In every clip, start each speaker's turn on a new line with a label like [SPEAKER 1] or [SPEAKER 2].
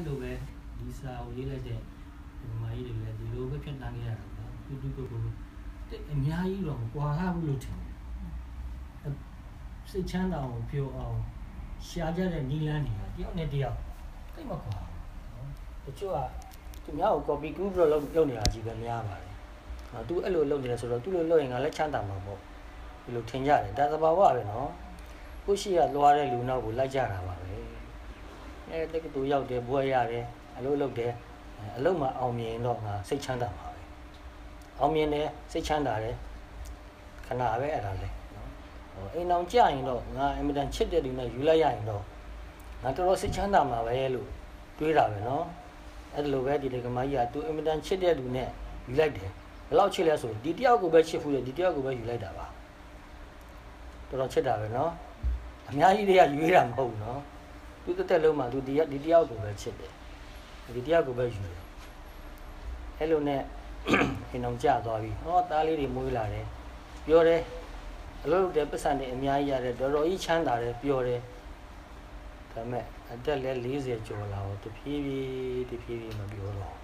[SPEAKER 1] လိုပဲဒီစာကိုရေးလိုက်တဲ့ဒီမကြီးတွေလည်းဒီလိုပဲဖြတ်တန်းခဲ့ရတာပေါ့တူတူကိုအများကြီးတော့ကွာဟာဘူးလို့ထင်တယ်စိတ်ချမ်းသာအောင်ပြောအောင်ရှားကြတဲ့နီလန်းတွေကတယောက်နဲ့တယောက်သိမကွာတချို့ကသူများကို copy group လို့လုပ်နေတာကြီးပဲများပါတယ်သူအဲ့လိုလုပ်နေတယ်ဆိုတော့သူ့လိုလုပ်ရင်ငါလည်းချမ်းသာမှာပေါ့ဒီလိုထင်ကြတယ်ဒါသဘာဝပဲနော်ကိုရှိရလွားတဲ့လူနောက်ကိုလိုက်ကြတာပါပဲတက်ကတူရောက်တယ်ဘွဲရတယ်အလုပ်လုပ်တယ်အလုပ်မှာအောင်မြင်တော့ငါစိတ်ချမ်းသာမှာပဲအောင်မြင်တယ်စိတ်ချမ်းသာတယ်ခဏပဲအဲ့ဒါလေနော်အိမ်အောင်ကြရင်တော့ငါအင်မတန်ချစ်တဲ့လူနဲ့ယူလိုက်ရရင်တော့ငါတော်တော်စိတ်ချမ်းသာမှာပဲလို့တွေးတာပဲနော်အဲ့လိုပဲဒီကမကြီးကသူအင်မတန်ချစ်တဲ့လူနဲ့ယူလိုက်တယ်ဘယ်လောက်ချစ်လဲဆိုဒီတယောက်ကိုပဲချစ်ဖူးတယ်ဒီတယောက်ကိုပဲယူလိုက်တာပါတော်တော်ချစ်တာပဲနော်အများကြီးတွေကယူရတာမဟုတ်ဘူးနော်သူတက်လုံးမှာသူဒီတယောက်ကိုပဲချစ်တယ်ဒီတယောက်ကိုပဲယူတယ်အဲ့လိုနဲ့အိမ်အောင်ကြသွားပြီဟောသားလေးတွေမွေးလာတယ်ပြောတယ်အလုပ်လုပ်တဲ့ပတ်စံတွေအများကြီးရတယ်တော်တော်ကြီးချမ်းသာတယ်ပြောတယ်ဒါပေမဲ့အသက်လည်း40ကျော်လာတော့တဖြည်းဖြည်းမပြောတော့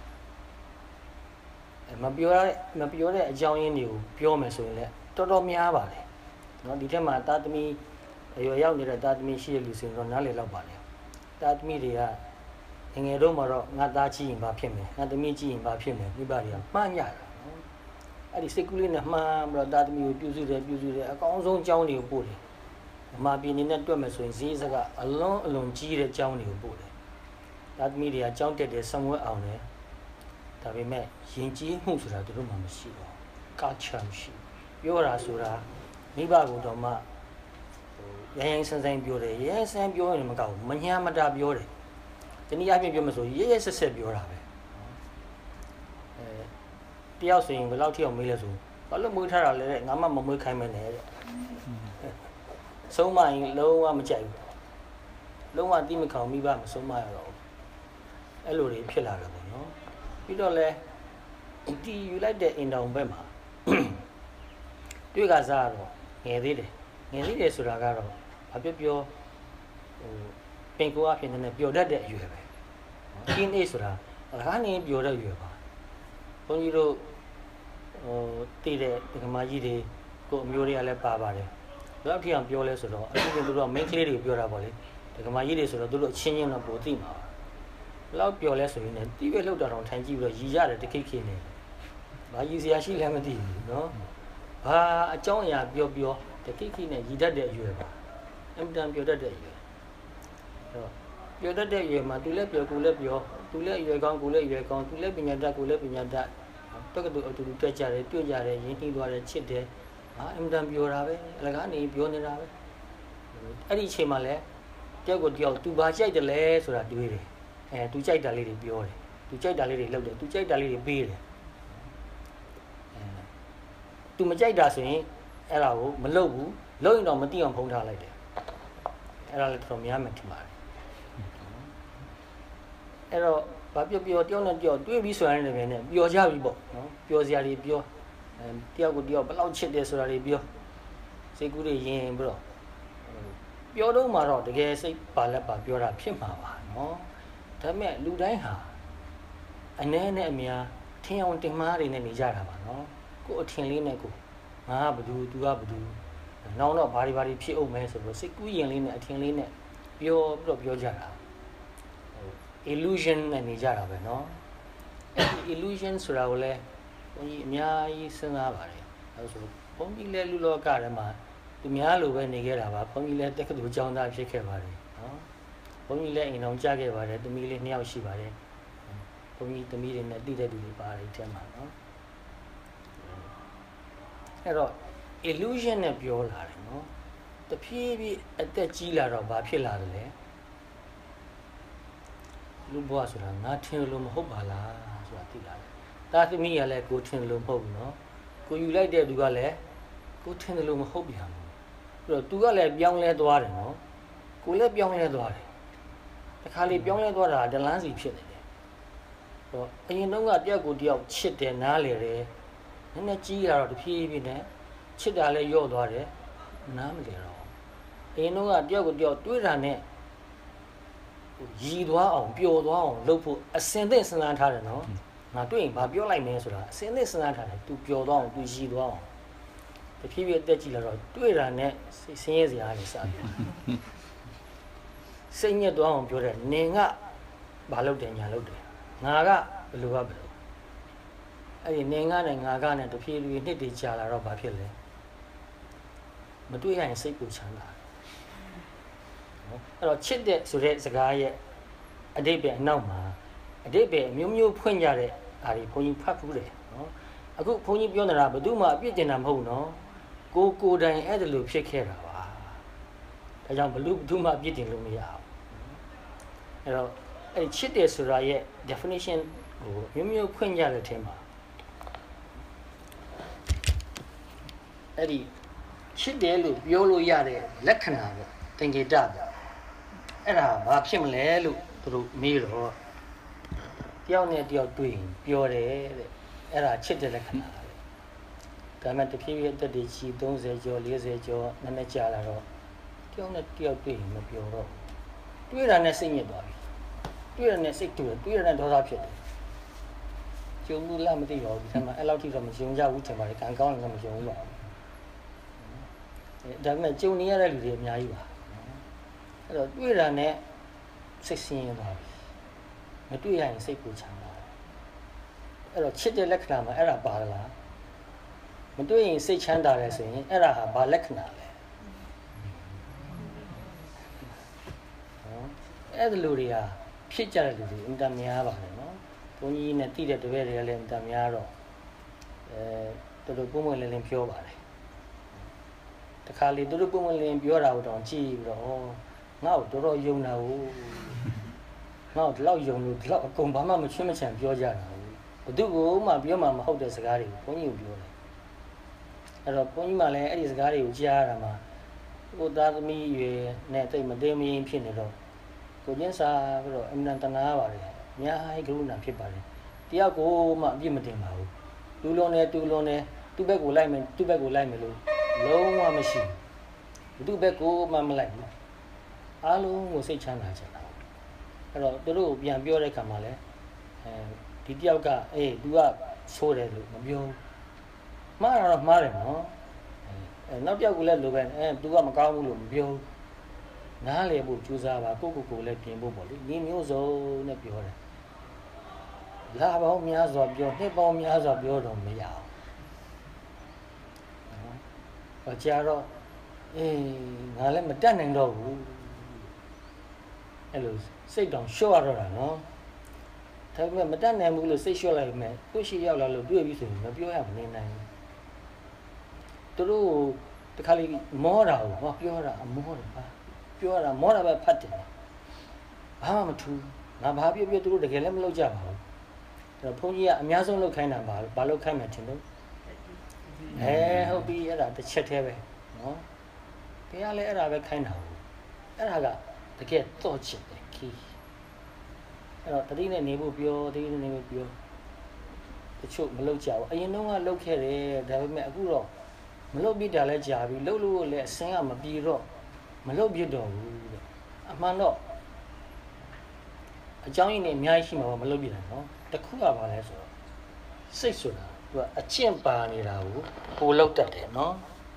[SPEAKER 1] မပြောတဲ့အကြောင်းရင်းတွေကိုပြောမယ်ဆိုရင်လည်းတော်တော်များပါတယ်နော်ဒီထက်မှာတာသမီအရွယ်ရောက်နေတဲ့တာသမီရှိတဲ့လူဆိုရင်တော့နားလည်လောက်ပါတယ်တာသမီတွေကငယ်တော့မှတော့ငါသားကြည့်ရင်ဘာဖြစ်မယ်ငါသမီးကြည့်ရင်ဘာဖြစ်မယ်မိဘတွေကမှန်းကြတယ်နော်အဲ့ဒီစိတ်ကူးလေးနဲ့မှန်းပြီးတော့တာသမီကိုပြုစုတယ်အကောင်းဆုံးအကြောင်းတွေကိုပို့တယ်အမှားပြင်းနေတဲ့တွက်မယ်ဆိုရင်ဈေးစကအလွန်ကြီးတဲ့အကြောင်းတွေကိုပို့တယ်တာသမီတွေကကြောင်းတက်တယ်ဆံဝဲအောင်တယ်ဒါပေမဲ့ယဉ်ကျေးမှုဆိုတာသူတို့မှမရှိတော့ကာချမ်းရှိပြောတာဆိုတာမိဘကတော့မှရိုင်းဆန်းပြောတယ်ရိုင်းဆန်းပြောရင်မကောက်ဘူးမညာမတာပြောတယ်ဒီနေ့အပြင်ပြောမဆိုရဲဆက်ပြောတာပဲတယောက်ဆိုရင်ဘယ်လောက်ထိအောင်မေးလဲဆိုဘာလို့မွေးထားတာလဲငါမှမမွေးခိုင်းမနဲ့တဲ့ဆုံးမရင်လုံးဝမကြိုက်ဘူးလုံးဝတိမခေါင်မိဘမဆုံးမရတော့ဘူးအဲ့လိုတွေဖြစ်လာတယ်ပေါ့နော်ပြီးတော့လဲဒီယူလိုက်တဲ့အိမ်တောင်ဘက်မှာတွေ့ကစားတော့ငယ်သေးတယ်ဆိုတာကတော့ဘာပြောပင်ကိုအဖြစ်နဲ့ပျော်တတ်တဲ့အရွယ်ပဲ။တင်းအေးဆိုတာငါနေပျော်တဲ့အရွယ်ပါ။ဘုန်းကြီးတို့တည်တဲ့ဒကမာကြီးတွေကိုအမျိုးတွေကလည်းပါပါတယ်။ဘယ်လောက်ထိအောင်ပြောလဲဆိုတော့အခုကသူတို့မိန်းကလေးတွေပြောတာပေါ့လေ။ဒကမာကြီးတွေဆိုတော့သူတို့အချင်းချင်းတော့ပိုသိမှာပါ။ဘယ်လောက်ပြောလဲဆိုရင်လည်းတီးပဲလှုပ်တာတော့ထိုင်ကြည့်ပြီးတော့ရည်ရတယ်တခိတ်ခိနေ။ဘာရည်စရာရှိလဲမသိဘူးနော်။ဘာအကြောင်းအရာပြောတခိတ်ခိနဲ့ရည်တတ်တဲ့အရွယ်ပါ။အင်တန်ပြောတတ်တဲ့အရွယ်ပြောတတ်တဲ့ရွယ်မှာသူလည်းပြောကိုလည်းပြောသူလည်းရွယ်ကောင်းကိုလည်းရွယ်ကောင်းသူလည်းပညာတတ်ကိုလည်းပညာတတ်တက္ကသိုလ်အတူတူတက်ကြတယ်တွေ့ကြတယ်ရင်းနှီးသွားတယ်ချစ်တယ်အင်တန်ပြောတာပဲအလကားနေပြောနေတာပဲအဲ့ဒီအချိန်မှာလည်းတယောက်ကိုတယောက်သူဘာကြိုက်တယ်လဲဆိုတာတွေးတယ်သူကြိုက်တာလေးတွေပြောတယ်သူကြိုက်တာလေးတွေလုပ်တယ်သူကြိုက်တာလေးတွေပေးတယ်သူမကြိုက်တာဆိုရင်အဲ့ဒါကိုမလုပ်ဘူးလုပ်ရင်တော့မသိအောင်ဖုံးထားလိုက်တယ်အဲ့ဒါလည်းတော်များမှထင်ပါတယ်အဲ့တော့ဘာပြောတယောက်နဲ့တယောက်တွေးပြီးဆိုရင်လည်းပဲနဲ့ပျော်ကြပြီပေါ့နော်ပျော်စရာတွေပြောတယောက်ကိုတယောက်ဘယ်လောက်ချစ်တယ်ဆိုတာတွေပြောစိတ်ကူးတွေရင်ပြီးတော့ပြောတော့မှတော့တကယ်စိတ်ပါလက်ပါပြောတာဖြစ်မှာပါနော်ဒါပေမဲ့လူတိုင်းဟာအနည်းနဲ့အများထင်အောင်တင်မှားတွေနဲ့နေကြတာပါနော်ကိုယ်အထင်လေးနဲ့ကိုငါကဘယ်သူသူကဘယ်သူနောက်တော့ဘာတွေဖြစ်အောင်မဲဆိုတော့စိတ်ကူးရင်လေးနဲ့အထင်လေးနဲ့ပြောကြတာillusion နဲ့နေကြတာပဲเนาะ illusion ဆိုတာကိုလည်းဘုန်းကြီးအများကြီးစဉ်းစားပါတယ်အဲဆိုဘုန်းကြီးလည်းလူလောကထဲမှာသူများလိုပဲနေခဲ့တာပါဘုန်းကြီးလည်းတက္ကသိုလ်ကျောင်းသားဖြစ်ခဲ့ပါတယ်เนาะဘုန်းကြီးလည်းအိမ်အောင်ကြားခဲ့ပါတယ်သမီးလေး2ယောက်ရှိပါတယ်ဘုန်းကြီးသမီးတွေနဲ့တည်တဲ့လူတွေပါတယ်ဒီထဲမှာเนาะအဲ့တော့ illusion နဲ့ပြောလာတယ်เนาะတဖြည်းဖြည်းအသက်ကြီးလာတော့ဘာဖြစ်လာတယ်လဲလူဘွားဆိုတာငါထင်လို့မဟုတ်ပါလားဆိုတာသိလာတယ်။တာသမီးကလည်းကိုထင်လို့မဟုတ်ဘူးနော်။ကိုယူလိုက်တဲ့သူကလည်းကိုထင်တယ်လို့မဟုတ်ပြန်ဘူး။ပြီးတော့သူကလည်းပြောင်းလဲသွားတယ်နော်။ကိုလည်းပြောင်းလဲသွားတယ်။တစ်ခါလေပြောင်းလဲသွားတာဒလန်းစီဖြစ်နေတယ်။တော့အရင်တုန်းကတယောက်ကိုတယောက်ချစ်တယ်နားလေတယ်။နည်းနည်းကြီးလာတော့တဖြည်းဖြည်းနဲ့ချစ်တာလည်းလျော့သွားတယ်။နားမလည်တော့။အရင်တုန်းကတယောက်ကိုတယောက်တွေးတာနဲ့
[SPEAKER 2] ရည်သွားအောင်ပျော်သွားအောင်လုပ်ဖို့အစင်သင့်စဉ်းစားထားတယ်နော်ငါတွေ့ရင်ဘာပြောလိုက်မလဲဆိုတာအစင်သင့်စဉ်းစားထားတယ် तू ပျော်သွားအောင် तू ရည်သွားအောင်တဖြည်းဖြည်းအသက်ကြီးလာတော့တွေ့တာနဲ့ဆင်းရဲစရာလေးစပြီစိတ်ညစ်သွားအောင်ပြောတယ်နင်ကဘာလုပ်တယ်ညာလုပ်တယ်ငါကဘယ်လိုကဘယ်လိုအဲ့ဒီနင်ကနဲ့ငါကနဲ့တဖြည်းဖြည်းနှစ်တည်ကြာလာတော့ဘာဖြစ်လဲမတွေ့ရရင်စိတ်ကိုချမ်းသာနော်အဲ့တော့ချစ်တဲ့ဆိုတဲ့စကားရဲ့အတိတ်ပဲအနောက်မှာအတိတ်ပဲအမျိုးမျိုးဖွင့်ကြတဲ့အားဒီဘုန်းကြီးဖတ်ဖူးတယ်နော်အခုဘုန်းကြီးပြောနေတာဘယ်သူမှအပြစ်တင်တာမဟုတ်နော်ကိုယ်တိုင်အဲ့ဒါလိုဖြစ်ခဲ့တာပါဒါကြောင့်ဘသူမှအပြစ်တင်လို့မရအောင်အဲ့တော့အဲ့ချစ်တယ်ဆိုတာရဲ့ definition ကိုမျိုးဖွင့်ကြတဲ့အထင်မှာအဲ့ဒီချစ်တယ်လို့ပြောလို့ရတဲ့လက္ခဏာပေါ့သင်္ကေတပေါ့အဲ့ဒါဘာဖြစ်မလဲလို့သူတို့မေးတော့တယောက်နဲ့တယောက်တွေ့ရင်ပြောတယ်တဲ့အဲ့ဒါချစ်တဲ့လက္ခဏာပဲဒါမှတဖြည်းဖြည်းအသက်တွေချီ30ကျော်40ကျော်နည်းနည်းကြာလာတော့တယောက်နဲ့တယောက်တွေ့ရင်မပြောတော့တွေ့တာနဲ့စိတ်ညစ်သွားပြီတွေ့ရတဲ့စိတ်တူတယ်တွေ့ရတဲ့ဒေါသဖြစ်တယ်ကျုံမှုလားမသိပါဘူးဒီထဲမှာအဲ့လောက်ထိတော့မယုံကြဘူးထင်ပါတယ်ကံကောင်းလည်းမယုံဘူးပါဘူးဒါပေမဲ့ကျုံနေရတဲ့လူတွေအများကြီးပါအဲ့တော့တွေ့တာနဲ့စိတ်ဆင်းရဲသွားပြီမတွေ့ရရင်စိတ်ပူချမ်းသာတယ်အဲ့တော့ချစ်တဲ့လက္ခဏာမှာအဲ့ဒါပါလားမတွေ့ရင်စိတ်ချမ်းသာတယ်ဆိုရင်အဲ့ဒါဟာဘာလက္ခဏာလဲအဲ့ဒီလူတွေဟာဖြစ်ကြတဲ့လူတွေအင်တာများပါတယ်နော်ဘုန်းကြီးနဲ့တိတဲ့တပည့်တွေကလည်းအင်တာများတော့တော်တော်ပုံမှန်လင်းလင်းပြောပါတယ်တခါလေတော်တော်ပုံမှန်လင်းပြောတာကိုတောင်ကြည့်ပြီးတော့ငါ့ကိုတော်တော်ယုံတာကိုငါ့ကိုဒီလောက်ယုံလို့ဒီလောက်အကုန်ဘာမှမချွတ်မချံပြောကြတာဘယ်သူကမှပြောမှမဟုတ်တဲ့စကားတွေကိုဘုန်းကြီးကပြောတယ်အဲ့တော့ဘုန်းကြီးမှလည်းအဲ့ဒီစကားတွေကိုကြားရတာမှာကိုသားသမီးရွယ်နဲ့တိတ်မသိမရင်ဖြစ်နေတော့ကိုကျင်းစာပြီးတော့အမှန်တနာပါတယ်အများကြီးကရုဏာဖြစ်ပါတယ်တယောက်ကိုမှအပြစ်မတင်ပါဘူးတူလွန်နေသူ့ဘက်ကိုလိုက်မယ်လို့လုံးဝမရှိဘူးသူ့ဘက်ကိုမှမလိုက်ဘူးအားလုံးကိုစိတ်ချမ်းသာချင်တာအဲ့တော့သူတို့ပြန်ပြောတဲ့ခါမှာလဲဒီတယောက်ကतूကဆိုးတယ်လို့မပြောမှားတော့မှားတယ်နော်နောက်တယောက်ကလည်းလိုပဲतूကမကောင်းဘူးလို့မပြောနားလေဖို့ကြိုးစားပါကိုလည်းပြင်ဖို့ပေါ့လေဒီမျိုးစုံနဲ့ပြောတယ်လာပေါင်းများစွာပြောနှစ်ပေါင်းများစွာပြောတော့မရအောင်နော်ကြာတော့ငါလည်းမတတ်နိုင်တော့ဘူးအဲ့လိုစိတ်တောင်လျှော့ရတော့တာနော်ဒါပေမဲ့မတတ်နိုင်ဘူးလို့စိတ်လျှော့လိုက်မယ်ကိုရှိရောက်လာလို့တွေ့ပြီဆိုရင်မပြောရမနေနိုင်ဘူးသူတို့တခါလေမောတာကိုဟောပြောတာအမောတယ်ပါပြောတာမောတာပဲဖတ်တယ်ဘာမှမထူးငါဘာပြောသူတို့တကယ်လည်းမလုပ်ကြပါဘူးအဲ့တော့ဘုန်းကြီးကအများဆုံးလုပ်ခိုင်းတာဘာလုပ်ခိုင်းမှထင်လို့ဟုတ်ပြီအဲ့ဒါတစ်ချက်သေးပဲနော်ဘုရားလည်းအဲ့ဒါပဲခိုင်းတာဘူးအဲ့ဒါကတကယ်တော့ချစ်တယ်ခီးအဲ့တော့တတိနဲ့နေဖို့ပြောတတိနဲ့နေဖို့ပြောတချို့မလုပ်ကြဘူးအရင်တုန်းကလုပ်ခဲ့တယ်ဒါပေမဲ့အခုတော့မလုပ်ပြတာလဲကြာပြီလုပ်လို့လည်းအစင်းကမပြေတော့မလုပ်ပြတော့ဘူးတဲ့အမှန်တော့အကြောင်းရင်းနဲ့အများကြီးရှိမှာမလုပ်ပြတာနော်တခုကဘာလဲဆိုတော့စိတ်ဆိုတာသူကအကျင့်ပါနေတာကိုပိုလောက်တတ်တယ်နော်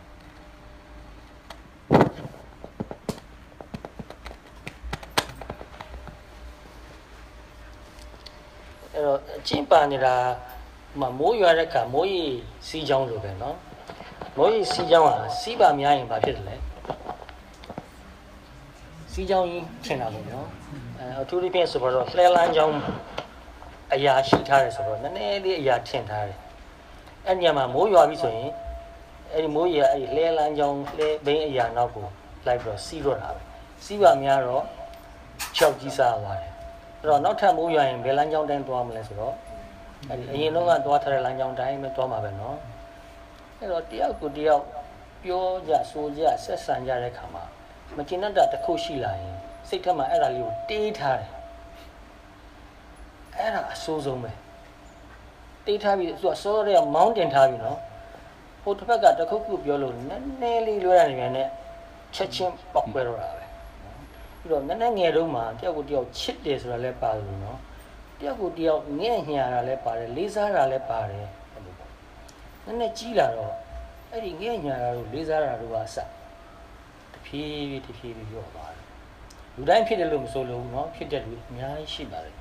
[SPEAKER 2] အဲ့တော့အကျင့်ပါနေတာမိုးရွာတဲ့အခါမိုးရီစီးချောင်းလိုပဲနော်မိုးရီစီးချောင်းဟာစီးပါများရင်ဘာဖြစ်တယ်လဲစီးချောင်းကြီးထင်တာပေါ့နော်အထူးသဖြင့်ဆိုတော့လှဲလန်းချောင်းအရာရှိထားတယ်ဆိုတော့နည်းနည်းလေးအရာထင်ထားတယ်အဲ့ညမှာမိုးရွာပြီဆိုရင်အဲ့ဒီမိုးရီကအဲ့ဒီလှဲလန်းချောင်းလှဲဘိန်းအရာနောက်ကိုလိုက်ပြီးတော့စီးတော့တာပဲစီးပါများတော့ချောက်ကြီးစားသွားတယ်အဲ့တော့နောက်ထပ်မိုးရွာရင်ဘယ်လမ်းကြောင်းတိုင်းသွားမလဲဆိုတော့အဲ့ဒီအရင်တော့ကသွားထားတဲ့လမ်းကြောင်းတိုင်းပဲသွားမှာပဲနော်အဲ့တော့တယောက်ကိုတယောက်ပြောကြဆိုကြဆက်ဆံကြတဲ့ခါမှာမကျင်တတ်တာတစ်ခုရှိလာရင်စိတ်ထက်မှာအဲ့ဒါလေးကိုတေးထားတယ်အဲ့ဒါအဆိုးဆုံးပဲတေးထားပြီးသူကစောတဲ့မောင်းတင်ထားပြီးနော်ဟိုတစ်ဖက်ကတစ်ခုခုပြောလို့နည်းနည်းလေးလွှဲရနေပြန်နဲ့ချက်ချင်းပေါက်ကွဲတော့တာပဲပြီးတော့နည်းနည်းငယ်တော့မှတယောက်ကိုတယောက်ချစ်တယ်ဆိုတာလည်းပါတယ်နော်တယောက်ကိုတယောက်ငဲ့ညာတာလည်းပါတယ်လေးစားတာလည်းပါတယ်အဲ့လိုပေါ့နည်းနည်းကြီးလာတော့အဲ့ဒီငဲ့ညာတာတို့လေးစားတာတို့ကအစတဖြည်းဖြည်းပြောပါတယ်လူတိုင်းဖြစ်တယ်လို့မဆိုလို့နော်ဖြစ်တဲ့လူအများကြီးရှိပါတယ်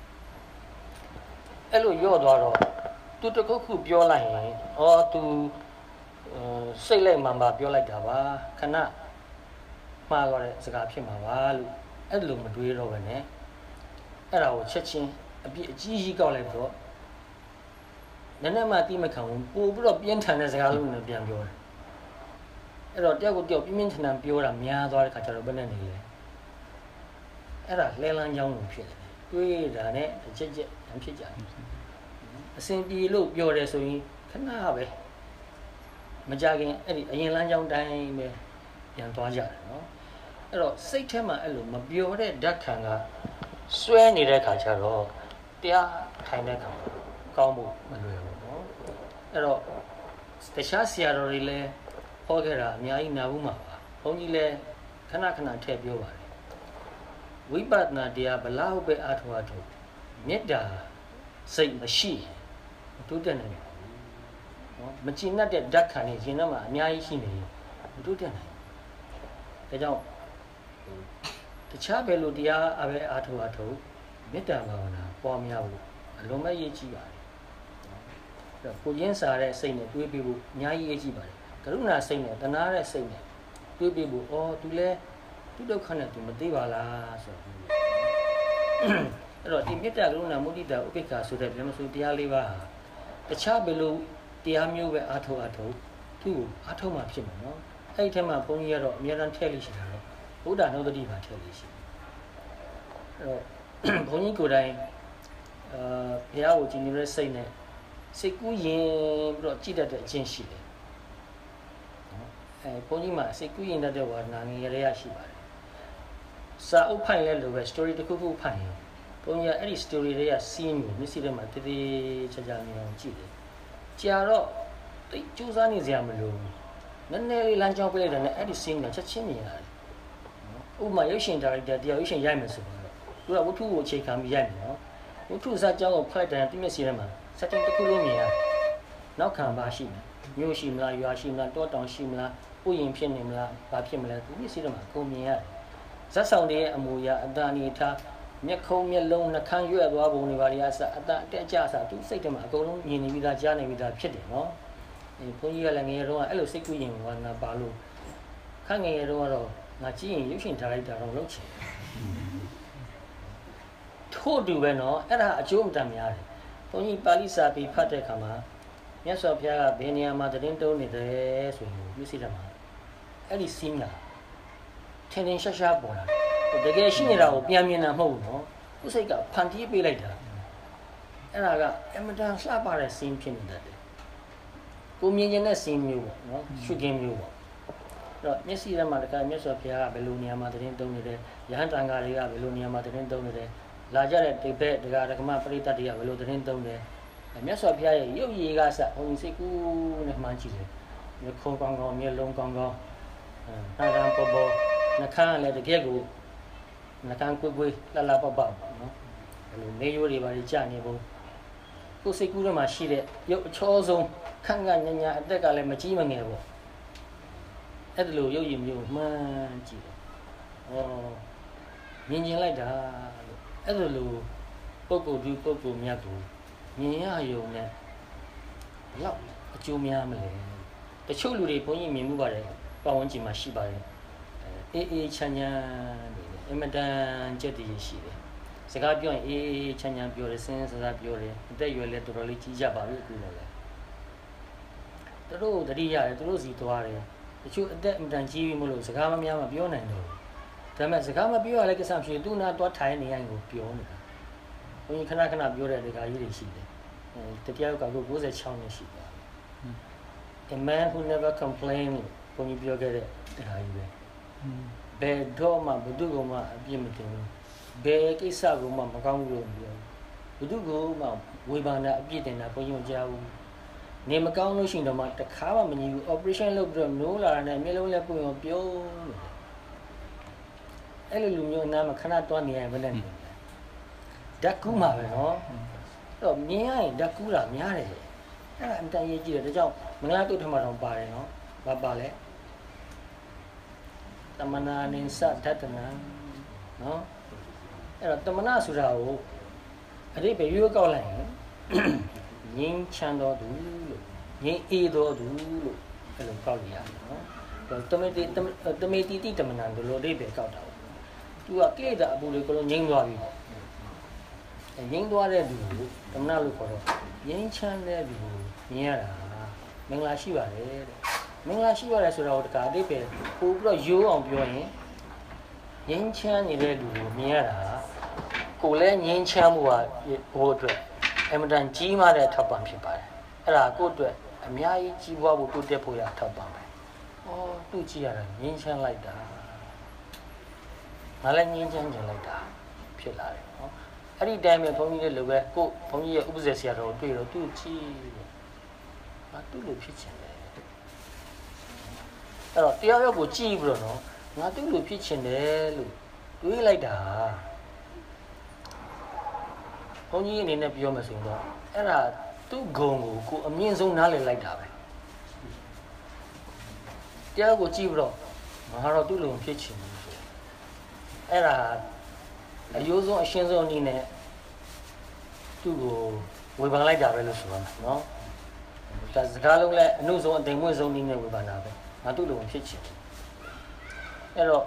[SPEAKER 2] အဲ့လိုရော့သွားတော့သူတခုပြောလိုက်ရင်သူစိတ်လိုက်မှန်ပါပြောလိုက်တာပါခဏမှားသွားတဲ့စကားဖြစ်မှာပါလို့အဲ့လိုမတွေးတော့ဘဲနဲ့အဲ့ဒါကိုချက်ချင်းအကြီးကြီးကောက်လိုက်တော့နည်းနည်းမှတိမခံဘူးပို့ပြီးတော့ပြင်းထန်တဲ့စကားလုံးနဲ့ပြန်ပြောတယ်အဲ့တော့တယောက်ကိုတယောက်ပြင်းထန်ပြောတာများသွားတဲ့ခါကျတော့ဘယ်နဲ့နေလဲအဲ့ဒါလဲလန်းချောင်းလို့ဖြစ်တယ်တွေးတာနဲ့ချက်ဖြစ်ကြတယ်အစဉ်ပြေလို့ပြောတယ်ဆိုရင်ခဏပဲမကြခင်အဲ့ဒီအရင်လမ်းကြောင်းတိုင်းပဲပြန်သွားကြတယ်နော်အဲ့တော့စိတ်ထဲမှာအဲ့လိုမပြောတဲ့ဓာတ်ခံကစွဲနေတဲ့ခါကျတော့တရားထိုင်တဲ့ခါကောင်းဖို့မလွယ်ဘူးနော်အဲ့တော့တခြားဆရာတော်တွေလည်းဟောခဲ့တာအများကြီးနားဘူးမှာပါဘုန်းကြီးလည်းခဏထည့်ပြောပါတယ်ဝိပဿနာတရားဘလောက်ပဲအားထုတ်မေတ္တာစိတ်မရှိတိုးတက်နိုင်ဘူးနော်မကျင်တတ်တဲ့ဓာတ်ခံနေရင်တော့မှအများကြီးရှိနေမတိုးတက်နိုင်ဘူးဒါကြောင့်တခြားဘယ်လိုတရားအပဲအားထုတ်မေတ္တာဘာဝနာပွားများဖို့အလုံးမဲ့ရေးကြည့်ပါတယ်နော်ကိုရင်းစားတဲ့စိတ်နဲ့တွေးပြီးဖို့အများကြီးရေးကြည့်ပါတယ်ကရုဏာစိတ်နဲ့တနာတဲ့စိတ်နဲ့တွေးပြီးဖို့သူလဲသူဒုက္ခနဲ့သူမသိပါလားဆိုတော့အဲ့တော့ဒီမေတ္တာကရုဏာမုဒိတာဥပေက္ခဆိုတဲ့ဗြဟ္မစိုးတရားလေးပါတခြားဘယ်လိုတရားမျိုးပဲအားထုတ်သူ့ကိုအားထုတ်မှဖြစ်မှာနော်အဲ့ဒီထဲမှာဘုန်းကြီးကတော့အများအားထည့်လို့ရှိတာတော့ဘုဒ္ဓနှုတ်တတိပါထည့်လို့ရှိအဲ့တော့ဘုန်းကြီးကိုယ်တိုင်ဘုရားကိုကြည်နေတဲ့စိတ်နဲ့စိတ်ကူးရင်ပြီးတော့ကြည်တတ်တဲ့အချင်းရှိတယ်နော်ဘုန်းကြီးမှာစိတ်ကူးရင်တတ်တဲ့ဝါဒနာငယ်ရရရှိပါတယ်စာအုပ်ဖိုင်လဲလို့ပဲ story တစ်ခုဖိုင်ရင်ဘုန်းကြီးကအဲ့ဒီ story တွေက scene ကိုမျက်စိထဲမှာတည်တည်ချာချာမြင်အောင်ကြည့်တယ်ကြာတော့တိတ်ကြိုးစားနေစရာမလိုဘူးနည်းနည်းလေးလမ်းကြောင်းပေးလိုက်တယ်နဲ့အဲ့ဒီ scene ကိုချက်ချင်းမြင်ရတယ်ဥပမာရုပ်ရှင်ဒါရိုက်တာတရားရုပ်ရှင်ရိုက်မယ်ဆိုတော့သူကဝတ္ထုကိုအခြေခံပြီးရိုက်မယ်နော်ဝတ္ထုဇာတ်ကြောင်းကိုဖတ်တယ်သူမျက်စိထဲမှာစက်တင်တစ်ခုလုံးမြင်ရတယ်နောက်ခံပါရှိမယ်မြို့ရှိမလားရွာရှိမလားတောတောင်ရှိမလားဥယျာဉ်ဖြစ်နေမလားဘာဖြစ်မလဲသူမျက်စိထဲမှာအကုန်မြင်ရတယ်ဇက်ဆောင်တွေရဲ့အမူအရာအတန်အနေထားမျက်ခုံးမျက်လုံးနှာခမ်းရွက်သွားပုံတွေပါလေအစအတန်အတက်အကျအစသူစိတ်ထဲမှာအကုန်လုံးမြင်နေပြီးသားကြားနေပြီးသားဖြစ်တယ်နော်ဘုန်းကြီးကလည်းငယ်တော့အဲ့လိုစိတ်ကူးရင်ဘာနာပါလို့ခန့်ငယ်တော့ကတော့ငါကြည့်ရင်ရုပ်ရှင်ဒါရိုက်တာတော့လုပ်ချင်ထို့တူပဲနော်အဲ့ဒါအကျိုးမတန်များတယ်ဘုန်းကြီးပါဠိစာပေဖတ်တဲ့အခါမှာမြတ်စွာဘုရားကဘယ်နေရာမှာသတင်းတုံးနေတယ်ဆိုရင်မျက်စိထဲမှာအဲ့ဒီစီးမှာထင်ထင်ရှားရှားပေါ်လာတယ်တကယ်ရှိနေတာကိုပြန်မြင်တာမဟုတ်ဘူးနော်သူ့စိတ်ကဖန်တီးပေးလိုက်တာအဲ့ဒါကအမတန်လှပတဲ့စီးဖြစ်နေတယ်ကိုမြင်ခြင်းတဲ့စီးမျိုးပေါ့နော်ရှုခင်းမျိုးပေါ့အဲ့တော့မျက်စိထဲမှာတခါမြတ်စွာဘုရားကဘယ်လိုနေရာမှာသတင်းတုံးနေတယ်ရဟန်းတန်ဃာတွေကဘယ်လိုနေရာမှာသတင်းတုံးနေတယ်လာကြတဲ့တိဘက်ဒကာဒကမပရိသတ်တွေကဘယ်လိုသတင်းတုံးတယ်မြတ်စွာဘုရားရဲ့ရုပ်ရည်ကစဘုံစိတ်ကူးနဲ့မှန်းကြည့်တယ်မျက်ခုံးကောင်းကောင်းမျက်လုံးကောင်းကောင်းတာရံပေါ်ပေါ်နှခမ်းလည်းတကယ်ကိုနှခမ်းကွေးလှလှပပပေါ့နော်ဘယ်လိုနေရိုးတွေပါကြာနေဖို့ကိုယ်စိတ်ကူးထဲမှာရှိတဲ့ရုပ်အချောဆုံးခန့်ခန့်ညာညာအသက်ကလည်းမကြီးမငယ်ပေါ့အဲ့ဒါလိုရုပ်ရည်မျိုးမှန်းကြည့်တယ်မြင်ကျင်လိုက်တာလို့အဲ့ဒါလိုပုဂ္ဂိုလ်ဒီပုဂ္ဂိုလ်မြတ်ကိုမြင်ရရုံနဲ့လောက်အကျိုးများမလဲတချို့လူတွေဘုန်းကြီးမြင်မှုပါတယ်ပတ်ဝန်းကျင်မှာရှိပါတယ်အေးချမ်းချမ်းနေတယ်အမတန်ကြက်တည်ရှိတယ်စကားပြောရင်အေးချမ်းချမ်းပြောတယ်စင်းစကားပြောတယ်အသက်ရွယ်လဲတော်တော်လေးကြီးကြပါပြီအခုလည်းသူတို့တတိရတယ်သူတို့စီသွားတယ်တချို့အသက်အမတန်ကြီးပြီမလို့စကားမများမပြောနိုင်တော့ဒါပေမဲ့စကားမပြောရလဲကိစ္စမရှိဘူးသူနာသွားထိုင်နေရင်ကိုပြောနေတာဘုန်းကြီးခဏခဏပြောတဲ့ဒကာကြီးတွေရှိတယ်တရားကကို96နှစ်ရှိတယ် A man who never complained ဘုန်းကြီးပြောခဲ့တဲ့ဒကာကြီးပဲဘယ်တော့မှဘု து ကမှအပြစ်မတင်ဘူးဘယ်ကိစ္စကမှမကောင်းဘူးလို့ပြောဘု து ကမှဝေဘာနာအပြစ်တင်တာဘုန်းကြီးမကြားဘူးနေမကောင်းလို့ရှိရင်တော့မှတခါမှမညီဘူး operation လုပ်ပြီးတော့နိုးလာတဲ့မျက်လုံးလည်းပွင့်အောင်ပြုံးနေတယ်အဲ့လိုလူမျိုးအနားမှာခဏတွားနေရင်မနဲ့ဓာတ်ကူးမှာပဲနော်အဲ့တော့မြင်ရရင်ဓာတ်ကူးတာများတယ်အဲ့ဒါအတန်ရေးကြည့်တယ်ဒါကြောင့်မင်္ဂလာတုတ်ထမှာတော့ပါတယ်နော်ဘာပါလဲတမနာနိစ္စဓတ္တနာနော်အဲ့တော့တမနာဆိုတာကိုအတိပ္ပယ်ရွေးကောက်လိုက်ရင်ငြင်းချမ်းတော်သူလို့ငြင်းအေးတော်သူလို့အဲ့လိုကောက်လို့ရတယ်နော်တမေတိတိတမနာတို့လို့အတိပ္ပယ်ကောက်တာသူကကိလေသာအပူတွေကလုံးငြင်းသွားပြီငြင်းသွားတဲ့လူကိုတမနာလို့ခေါ်တော့ငြင်းချမ်းတဲ့လူကိုမြင်ရတာမင်္ဂလာရှိပါတယ်တဲ့မင်္ဂလာရှိပါတယ်ဆိုတော့တကအတိပ္ပယ်ပို့ပြီးတော့ရိုးအောင်ပြောရင်ငြင်းချမ်းနေတဲ့လူကိုမြင်ရတာကိုယ်လည်းငြင်းချမ်းမှုဟာဘိုးအတွက်အမှန်တန်ကြီးမားတဲ့ထောက်ပံ့ဖြစ်ပါတယ်အဲ့ဒါကိုယ့်အတွက်အများကြီးကြီးပွားဖို့တိုးတက်ဖို့ရထောက်ပံ့ပဲဩသူ့ကြည့်ရတာငြင်းချမ်းလိုက်တာငါလည်းငြင်းချမ်းကြလိုက်တာဖြစ်လာတယ်နော်အဲ့ဒီတိုင်းပဲဘုန်းကြီးရဲ့လိုပဲကိုဘုန်းကြီးရဲ့ဥပဇေဆရာတော်တွေ့တော့သူ့ကြည့်ငါသူ့လိုဖြစ်ချင်တယ်အဲ့တော့တရားရောက်ကိုကြည့်ပြီးတော့နော်ငါသူ့လိုဖြစ်ချင်တယ်လို့တွေးလိုက်တာဘုန်းကြီးအနေနဲ့ပြောမယ်ဆိုရင်တော့အဲ့ဒါသူ့ဂုံကိုအမြင့်ဆုံးနားလည်လိုက်တာပဲတရားကိုကြည့်ပြီးတော့ငါတော့သူ့လိုဖြစ်ချင်တယ်ဆိုအဲ့ဒါအယိုးဆုံးအရှင်းဆုံးအနေနဲ့သူ့ကိုဝေဖန်လိုက်တာပဲလို့ဆိုရမယ်နော်ဒါစကားလုံးလည်းအနုဆုံးအတိမ်မွေ့ဆုံးနည်းနဲ့ဝေဖန်တာပဲငါသူ့လိုဖြစ်ချင်တယ်အဲ့တော့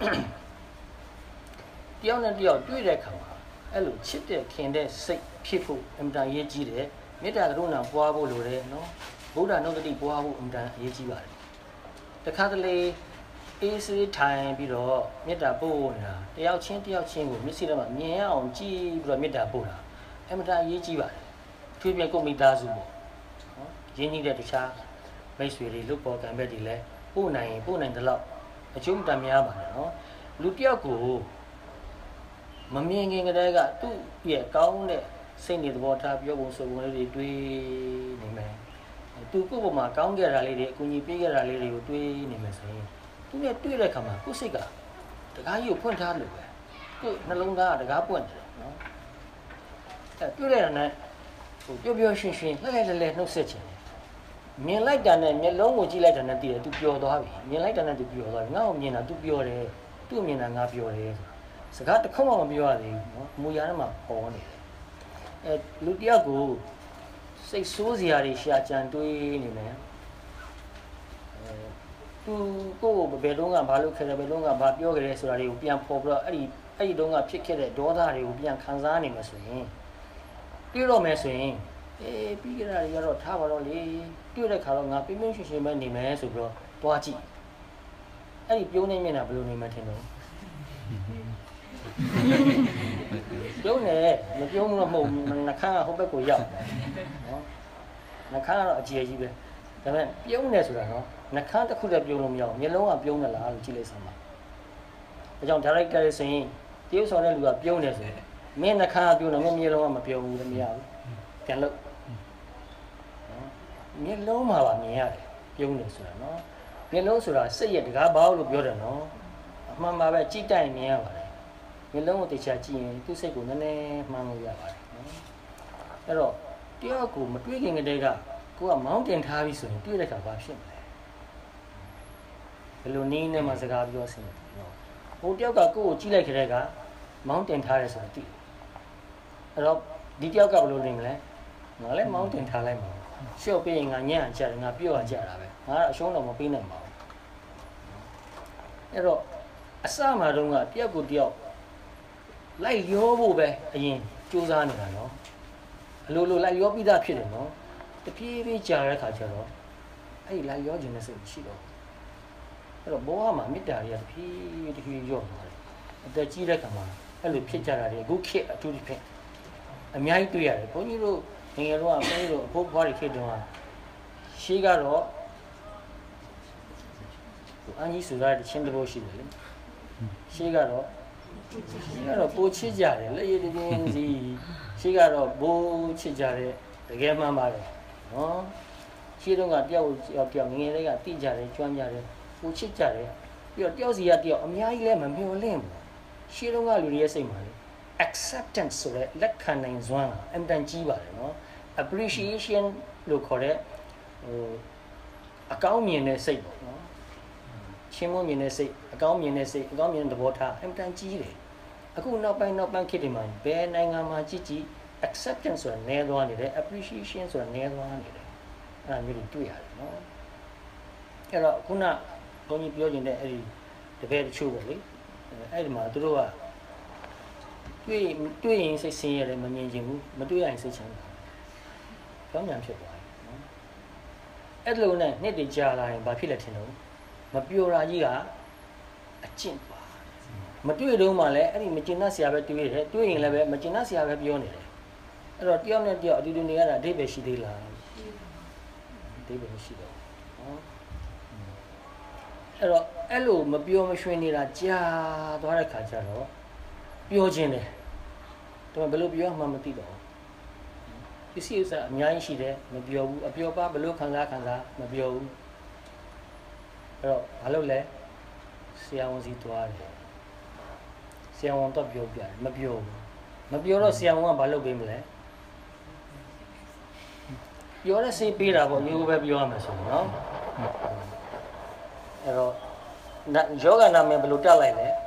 [SPEAKER 2] တယောက်နဲ့တယောက်တွေ့တဲ့အခါမှာအဲ့လိုချစ်တဲ့ခင်တဲ့စိတ်ဖြစ်ဖို့အမှန်တန်ရေးကြီးတယ်မေတ္တာကရုဏာပွားဖို့လိုတယ်နော်ဗုဒ္ဓနုတ္တိပွားဖို့အမှန်တန်အရေးကြီးပါတယ်တခါတလေအေးစေးထိုင်ပြီးတော့မေတ္တာပို့နေတာတယောက်ချင်းကိုမျက်စိထဲမှာမြင်ရအောင်ကြည့်ပြီးတော့မေတ္တာပို့တာအမှန်တန်အရေးကြီးပါတယ်ထွေးပြကိုမိသားစုပေါ့နော်ရင်းနှီးတဲ့တခြားမိတ်ဆွေတွေလူပေါ်ကံဘက်တွေလည်းပို့နိုင်တယ်လို့အကျိုးတန်များပါတယ်နော်လူတယောက်ကိုမမြင်ခင်ကတည်းကသူ့ရဲ့ကောင်းတဲ့စိတ်နေသဘောထားပြောပုံဆိုပုံလေးတွေတွေးနေမယ်သူကိုယ့်ဘုံမှာကောင်းခဲ့တာလေးတွေအကူအညီပေးခဲ့တာလေးတွေကိုတွေးနေမယ်ဆိုရင်သူနဲ့တွေ့တဲ့အခါမှာကိုယ်စိတ်ကတကားကြီးကိုဖွင့်ထားလို့ပဲကိုယ်နှလုံးသားကတကားပွင့်တယ်နော်အဲတွေ့လိုက်တာနဲ့ဟိုပျော်ရွှင်ရွှင်လှဲနှုတ်ဆက်ခြင်းမြင်လိုက်တာနဲ့မျက်လုံးကိုကြည့်လိုက်တာနဲ့တည်တယ်သူပျော်သွားပြီမြင်လိုက်တာနဲ့သူပျော်သွားပြီငါ့ကိုမြင်တာသူပျော်တယ်သူ့မြင်တာငါပျော်တယ်စကားတစ်ခုမှမပြောရသေးဘူးနော်မူရထဲမှာပေါ်နေတယ်အဲလူတယောက်ကိုစိတ်ဆိုးစရာတွေရှာကြံတွေးနေမယ်သူကိုယ်ဘယ်တော့ကဘာလုပ်ခဲ့တယ်ဘယ်တော့ကဘာပြောခဲ့တယ်ဆိုတာတွေကိုပြန်ပေါ်ပြီးတော့အဲ့ဒီတုန်းကဖြစ်ခဲ့တဲ့ဒေါသတွေကိုပြန်ခံစားနေမယ်ဆိုရင်တွေ့တော့မယ်ဆိုရင်ပြီးကြတာတွေကတော့ထားပါတော့လေတွေ့တဲ့ခါတော့ငါပြင်းပြင်းရွှင်ရွှင်ပဲနေမယ်ဆိုပြီးတော့တွားကြည့်အဲ့ဒီပြုံးနေမျက်နှာဘယ်လိုနေမှထင်တော့ပြုံးနေမပြုံးလို့မဟုတ်နှခမ်းကဟိုဘက်ကိုရောက်နော်နှခမ်းကတော့အကျယ်ကြီးပဲဒါပေမဲ့ပြုံးနေဆိုတာနော်နှခမ်းတစ်ခုတည်းပြုံးလို့မရဘူးမျက်လုံးကပြုံးနေလားလို့ကြည့်လိုက်စမ်းပါဒါကြောင့် director တွေဆိုရင်တရုပ်ဆောင်တဲ့လူကပြုံးနေဆိုရင်မင်းနှခမ်းကပြုံးတယ်မင်းမျက်လုံးကမပြုံးဘူးလည်းမရဘူးပြန်လို့မျက်လုံးမှာပါမြင်ရတယ်ပြုံးတယ်ဆိုတာနော်မျက်လုံးဆိုတာစိတ်ရဲ့တကားဘောက်လို့ပြောတယ်နော်အမှန်ပါပဲကြည့်တိုက်မြင်ရပါတယ်မျက်လုံးကိုတရားကြည့်ရင်သူ့စိတ်ကိုနည်းနည်းမှန်းလို့ရပါတယ်နော်အဲ့တော့တယောက်ကိုမတွေးခင်ကတည်းကကိုကမောင်းတင်ထားပြီဆိုရင်တွေ့တဲ့အခါဘာဖြစ်မလဲဘယ်လိုနည်းနဲ့မှစကားပြောစင်နော်ဟိုတယောက်ကကိုယ့်ကိုကြည့်လိုက်ကြတဲ့ကမောင်းတင်ထားတယ်ဆိုတာသိအဲ့တော့ဒီတယောက်ကဘယ်လိုနေမလဲငါလည်းမောင်းတင်ထားလိုက်မှာရှော့ပေးရင်ငါညံ့ကြတယ်ငါပြော့ကြတာပဲငါအရှုံးတော့မပေးနိုင်ပါဘူးအဲ့တော့အစမှတော့ကတယောက်ကိုတယောက်လိုက်ရောဖို့ပဲအရင်စူးစမ်းနေတာနော်အလိုလိုလိုက်ရောပြီးသားဖြစ်တယ်နော်တပြေးပြေးကြာတဲ့ခါကျတော့အဲ့ဒီလိုက်ရောခြင်းနဲ့စိတ်ရှိတော့အဲ့တော့ဘောကမှာမေတ္တာတွေကတပြေးရော့သွားတယ်အသက်ကြီးတဲ့ခါမှာအဲ့လိုဖြစ်ကြတာတွေအခုခေတ်အထူးသဖြင့်အများကြီးတွေ့ရတယ်ဘုန်းကြီးတို့ငယ်ငယ်တော့ဘုန်းကြီးတို့အဖို့ဖွားတွေခေတ်တုန်းကရှေးကတော့အန်ကြီးဆိုတာတချင်းတဘောရှိတယ်လေရှေးကတော့ပိုချစ်ကြတယ်လက်ရည်တင်းစီရှေးကတော့ဘိုးချစ်ကြတယ်တကယ်မှန်ပါတယ်နော်ရှေးတုန်းကတယောက်ငယ်လေးကတိကြတယ်ကျွမ်းကြတယ်ပိုချစ်ကြတယ်ပြီးတော့တယောက်စီကတယောက်အများကြီးလည်းမမျှော်လင့်ဘူးရှင်းတော့ကလူတွေရဲ့စိတ်မှာလေ acceptance ဆိုတဲ့လက်ခံနိုင်စွမ်းအင်တန်ကြီးပါတယ်နော် appreciation လို့ခေါ်တဲ့ဟိုအကောင်းမြင်တဲ့စိတ်ပေါ့နော်ချင်းမွန်မြင်တဲ့စိတ်အကောင်းမြင်တဲ့စိတ်အကောင်းမြင်တဲ့သဘောထားအင်တန်ကြီးတယ်အခုနောက်ပိုင်းခေတ်တွေမှာဘယ်နိုင်ငံမှာကြည့် acceptance ဆိုတာနည်းသွားနေတယ် appreciation ဆိုတာနည်းသွားနေတယ်အဲ့ဒါမျိုးတွေတွေ့ရတယ်နော်အဲ့တော့ခုနဘုန်းကြီးပြောနေတဲ့အဲ့ဒီတပည့်တချို့ပေါ့လေအဲ့ဒီမှာသူတို့ကတွေ့ရင်စိတ်ဆင်းရဲတယ်မမြင်ချင်ဘူးမတွေ့ရရင်စိတ်ချမ်းသာကြောင်းမြန်ဖြစ်သွားတယ်နော်အဲ့လိုနဲ့နှစ်တည်ကြာလာရင်ဘာဖြစ်လဲထင်လို့မပျော်တာကြီးကအကျင့်ပါမတွေ့တော့မှလည်းအဲ့ဒီမကျင်တတ်ဆရာပဲတွေ့ရတယ်တွေ့ရင်လည်းပဲမကျင်တတ်ဆရာပဲပြောနေတယ်အဲ့တော့တယောက်နဲ့တယောက်အတူတူနေရတာအဓိပ္ပာယ်ရှိသေးလားအဓိပ္ပာယ်မရှိတော့နော်အဲ့တော့အဲ့လိုမပျော်မရွှင်နေတာကြာသွားတဲ့ခါကျတော့ပျော်ခြင်းတယ်ဒါပေမဲ့ဘယ်လိုပြောမှမသိတော့ဘူးပစ္စည်းဥစ္စာအများကြီးရှိတယ်မပျော်ဘူးအပျော်ပါဘယ်လိုခံစားမပျော်ဘူးအဲ့တော့ဘာလို့လဲဆရာဝန်စီသွားတယ်ဆရာဝန်တော့ပြောပြတယ်မပျော်ဘူးမပျော်တော့ဆရာဝန်ကဘာလုပ်ပေးမလဲပြောတဲ့စိတ်ပေးတာပေါ့မျိုးပဲပြောရမှာဆိုနော်အဲ့တော့ယောဂနာမည်ဘယ်လိုတက်လိုက်လဲ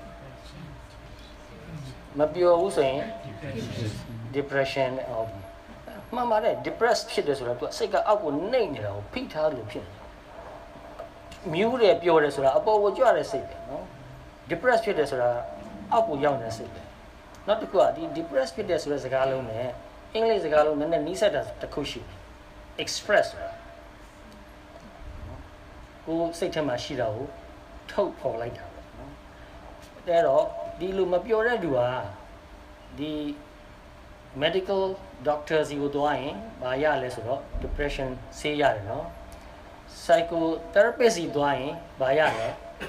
[SPEAKER 2] မပျော်ဘူးဆိုရင် depression မှန်ပါတယ် depressed ဖြစ်တယ်ဆိုတော့သူစိတ်ကအောက်ကိုနှိမ့်နေတာကိုဖိထားလို့ဖြစ်တယ်မြူးတယ်ပျော်တယ်ဆိုတာအပေါ်ကိုကြွတဲ့စိတ်ပဲနော် depressed ဖြစ်တယ်ဆိုတာအောက်ကိုရောက်နေတဲ့စိတ်ပဲနောက်တစ်ခုကဒီ depressed ဖြစ်တယ်ဆိုတဲ့စကားလုံးနဲ့အင်္ဂလိပ်စကားလုံးနည်းနည်းနီးစပ်တာတစ်ခုရှိတယ် express ဆိုတာကိုစိတ်ထဲမှာရှိတာကိုထုတ်ဖော်လိုက်တာပေါ့နော်အဲ့တော့ဒီလိုမပျော်တဲ့လူဟာဒီ medical doctor စီကိုသွားရင်ဘာရလဲဆိုတော့ depression ဆေးရတယ်နော် psychotherapist စီသွားရင်ဘာရလဲ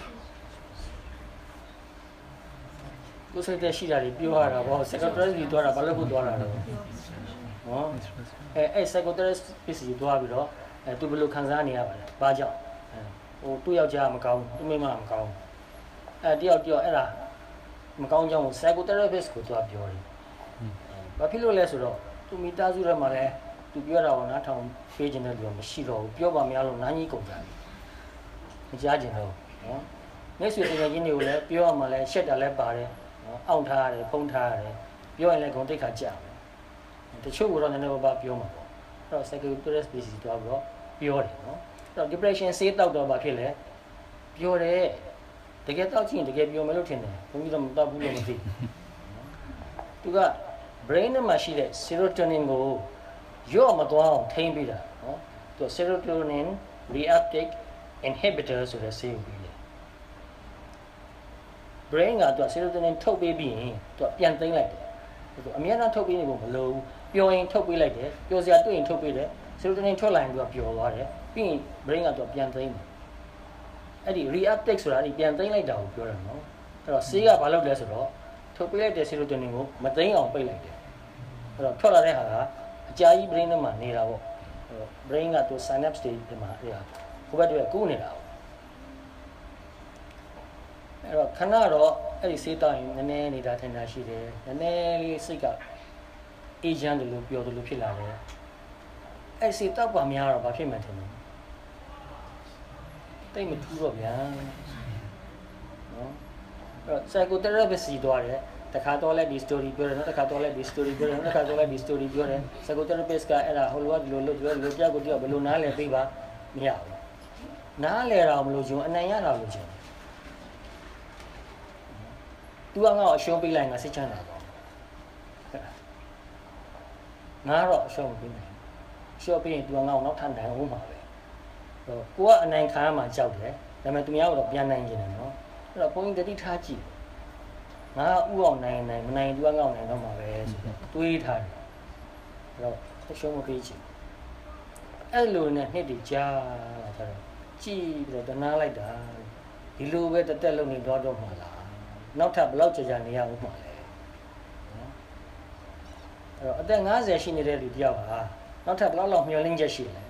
[SPEAKER 2] ကိုယ်စိတ်ထဲရှိတာတွေပြောရတာပေါ့ psychotherapist စီသွားတာဘာလို့ဖို့သွားတာလဲနော်အဲ့ psychotherapist စီသွားပြီးတော့သူဘယ်လိုခံစားနေရပါလဲဘာကြောင့်ဟိုသူ့ယောက်ျားမကောင်းသူ့မိန်းမမကောင်းတယောက်အဲ့ဒါမကောင်းကြောင်းကို psychotherapist ကိုသွားပြောတယ်ဘာဖြစ်လို့လဲဆိုတော့သူမိသားစုထဲမှာလည်းသူပြောတာကိုနားထောင်ပေးခြင်းတဲ့လူကမရှိတော့ဘူးပြောပါမရလို့နားကြီးကုန်ကြတယ်မကြားခြင်းတော့နော်မိတ်ဆွေတကယ်ချင်းတွေကိုလည်းပြောရမှလည်းရှက်တာလည်းပါတယ်နော်အောင့်ထားရတယ်ဖုံးထားရတယ်ပြောရင်လည်းဂုဏ်တိတ်ခါကြတယ်တချို့ကတော့နည်းနည်းပါးပြောမှာပေါ့အဲ့တော့ psychotherapist စီသွားပြီးတော့ပြောတယ်နော်အဲ့တော့ depression ဆေးတောက်တော့ဘာဖြစ်လဲပြောတယ်တကယ်တောက်ကြည့်ရင်တကယ်ပြောမယ်လို့ထင်တယ်ဘုန်းကြီးတော့မတောက်ဘူးလို့မသိသူက brain ထဲမှာရှိတဲ့ serotonin ကိုရော့မသွားအောင်ထိန်းပေးတာနော်သူ serotonin reuptake inhibitor ဆိုတဲ့ဆေးကိုပြီးတယ် brain ကသူ serotonin ထုတ်ပေးပြီးရင်သူပြန်သိမ်းလိုက်တယ်သူအများအားထုတ်ပေးနေဖို့မလိုဘူးပျော်ရင်ထုတ်ပေးလိုက်တယ်ပျော်စရာတွေ့ရင်ထုတ်ပေးတယ် serotonin ထွက်လာရင်သူကပျော်သွားတယ်ပြီးရင် brain ကသူပြန်သိမ်းတယ်အဲ့ဒီ reuptake ဆိုတာဒီပြန်သိမ်းလိုက်တာကိုပြောတာနော်အဲ့တော့ဆေးကဘာလုပ်လဲဆိုတော့ထုတ်ပေးလိုက်တဲ့ serotonin ကိုမသိမ်းအောင်ပိတ်လိုက်တယ်အဲ့တော့ထွက်လာတဲ့ဟာကအကြာကြီး brain ထဲမှာနေတာပေါ့အဲ့တော့ brain ကသူ synapse တွေမှာအဲ့ဒါဟိုဘက်တွေကူးနေတာပေါ့အဲ့တော့ခဏတော့အဲ့ဒီဆေးတောက်ရင်နည်းနည်းနေတာထင်တာရှိတယ်နည်းနည်းလေးစိတ်ကအေးချမ်းတယ်လို့ပြောတယ်လို့ဖြစ်လာတယ်အဲ့ဆေးတောက်ပါများတော့ဘာဖြစ်မှန်းထင်တယ်တိတ်မထူးတော့ဗျာနော်အဲ့တော့ psychotherapist စီသွားတယ်တခါတော့လဲဒီ story ပြောတယ်နောက်တစ်ခါတော့လဲဒီ story ပြောတယ်နောက်တစ်ခါတော့လဲဒီ story ပြောတယ် psychotherapist ကအဲ့ဒါဟိုလိုကဒီလိုလုပ်ပြောလို့ကြောက်ကိုကြောက်ဘယ်လိုနားလည်ပေးပါမရဘူးနားလည်တာမလို့ချင်အနိုင်ရတာလို့ချင်သူကငါ့ကိုအရှုံးပေးလိုက်ငါစိတ်ချမ်းသာတော့ငါတော့အရှုံးပေးမယ်ရှော့ပေးရင်သူကငါ့ကိုနောက်ထပ်နိုင်ဦးမှာပဲကိုကအနိုင်ခံရမှာကြောက်တယ်ဒါပေမဲ့သူများကတော့ပြန်နိုင်နေတယ်နော်အဲ့တော့ဘုန်းကြီးတတိထားကြည့်ငါဥအောင်နိုင်မနိုင်သူကငါ့ကိုနိုင်တော့မှာပဲဆိုတော့တွေးထားတယ်အဲ့တော့အရှုံးမပေးချင်အဲ့လိုနဲ့နှစ်တည်ကြာလာကြတော့ကြည့်ပြီးတော့တနာလိုက်တာဒီလိုပဲတက်တက်လုံနေတော့မှာလားနောက်ထပ်ဘယ်လောက်ကြာနေရဦးမှာလဲနော်အဲ့တော့အသက်50ရှိနေတဲ့လူတယောက်ဟာနောက်ထပ်ဘယ်လောက်မျှော်လင့်ချက်ရှိလဲ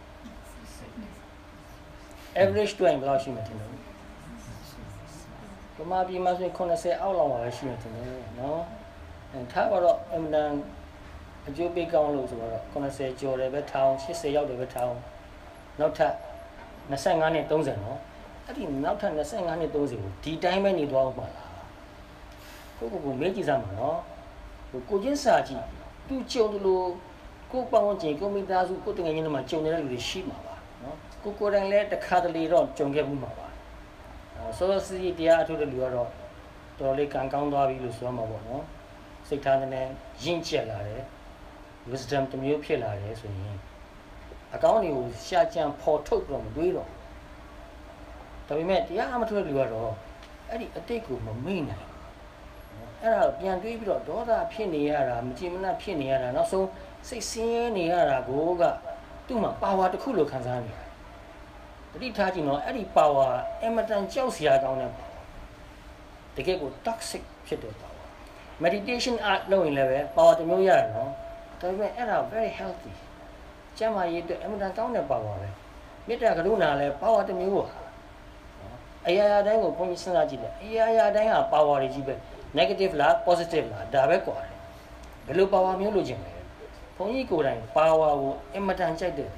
[SPEAKER 2] average တွင်ဘယ်လောက်ရှိမှထင်လို့ဗမာပြည်မှာဆိုရင်80အောက်လောက်ပါပဲရှိနေတယ်နော်ထားပါတော့အမှန်တန်အကျိုးပေးကောင်းလို့ဆိုတော့80ကျော်တယ်ပဲထောင်80ရောက်တယ်ပဲထောင်နောက်ထပ်25နဲ့30နော်အဲ့ဒီနောက်ထပ်25နဲ့30ကိုဒီတိုင်းပဲနေသွားအောင်ပါလားကိုမေးကြည့်စမ်းပါနော်ကိုချင်းစာကြည့်သူကြုံတယ်လို့ကိုပေါင်းကျင်ကိုမိသားစုကိုတငယ်ချင်းတွေမှာကြုံနေတဲ့လူတွေရှိမှာပါနော်ကိုယ်တိုင်လည်းတစ်ခါတလေတော့ကြုံခဲ့မှုမှာပါဆိုတော့စီတရားအထုတဲ့လူကတော့တော်တော်လေးကံကောင်းသွားပြီလို့ဆိုရမှာပေါ့နော်စိတ်ထားနဲ့ရင့်ကျက်လာတယ် wisdom တစ်မျိုးဖြစ်လာတယ်ဆိုရင်အကောင်းတွေကိုရှာကြံဖော်ထုတ်တော့မတွေးတော့ဒါပေမဲ့တရားအမထုတဲ့လူကတော့အဲ့ဒီအတိတ်ကိုမမေ့နိုင်အဲ့ဒါပြန်တွေးပြီးတော့ဒေါသဖြစ်နေရတာမကြည်မနှက်ဖြစ်နေရတာနောက်ဆုံးစိတ်ဆင်းရဲနေရတာကိုကသူ့မှာ power တစ်ခုလို့ခံစားနေတယ်တတိထားကြည့်နော်အဲ့ဒီ power အမတန်ကြောက်စရာကောင်းတဲ့ power တကယ်ကို toxic ဖြစ်တဲ့ power meditation art လုပ်ရင်လည်းပဲ power တစ်မျိုးရတယ်နော်ဒါပေမဲ့အဲ့ဒါ very healthy ကျန်းမာရေးအတွက်အမတန်ကောင်းတဲ့ power ပဲမေတ္တာကရုဏာလည်း power တစ်မျိုးပါအရာရာတိုင်းကိုဘုန်းကြီးစဉ်းစားကြည့်တယ်အရာရာတိုင်းဟာ power တွေကြီးပဲnegative လား positive လားဒါပဲကွာတယ်ဘယ်လို power မျိုးလိုချင်လဲဘုန်းကြီးကိုယ်တိုင် power ကိုအင်မတန်ကြိုက်တယ်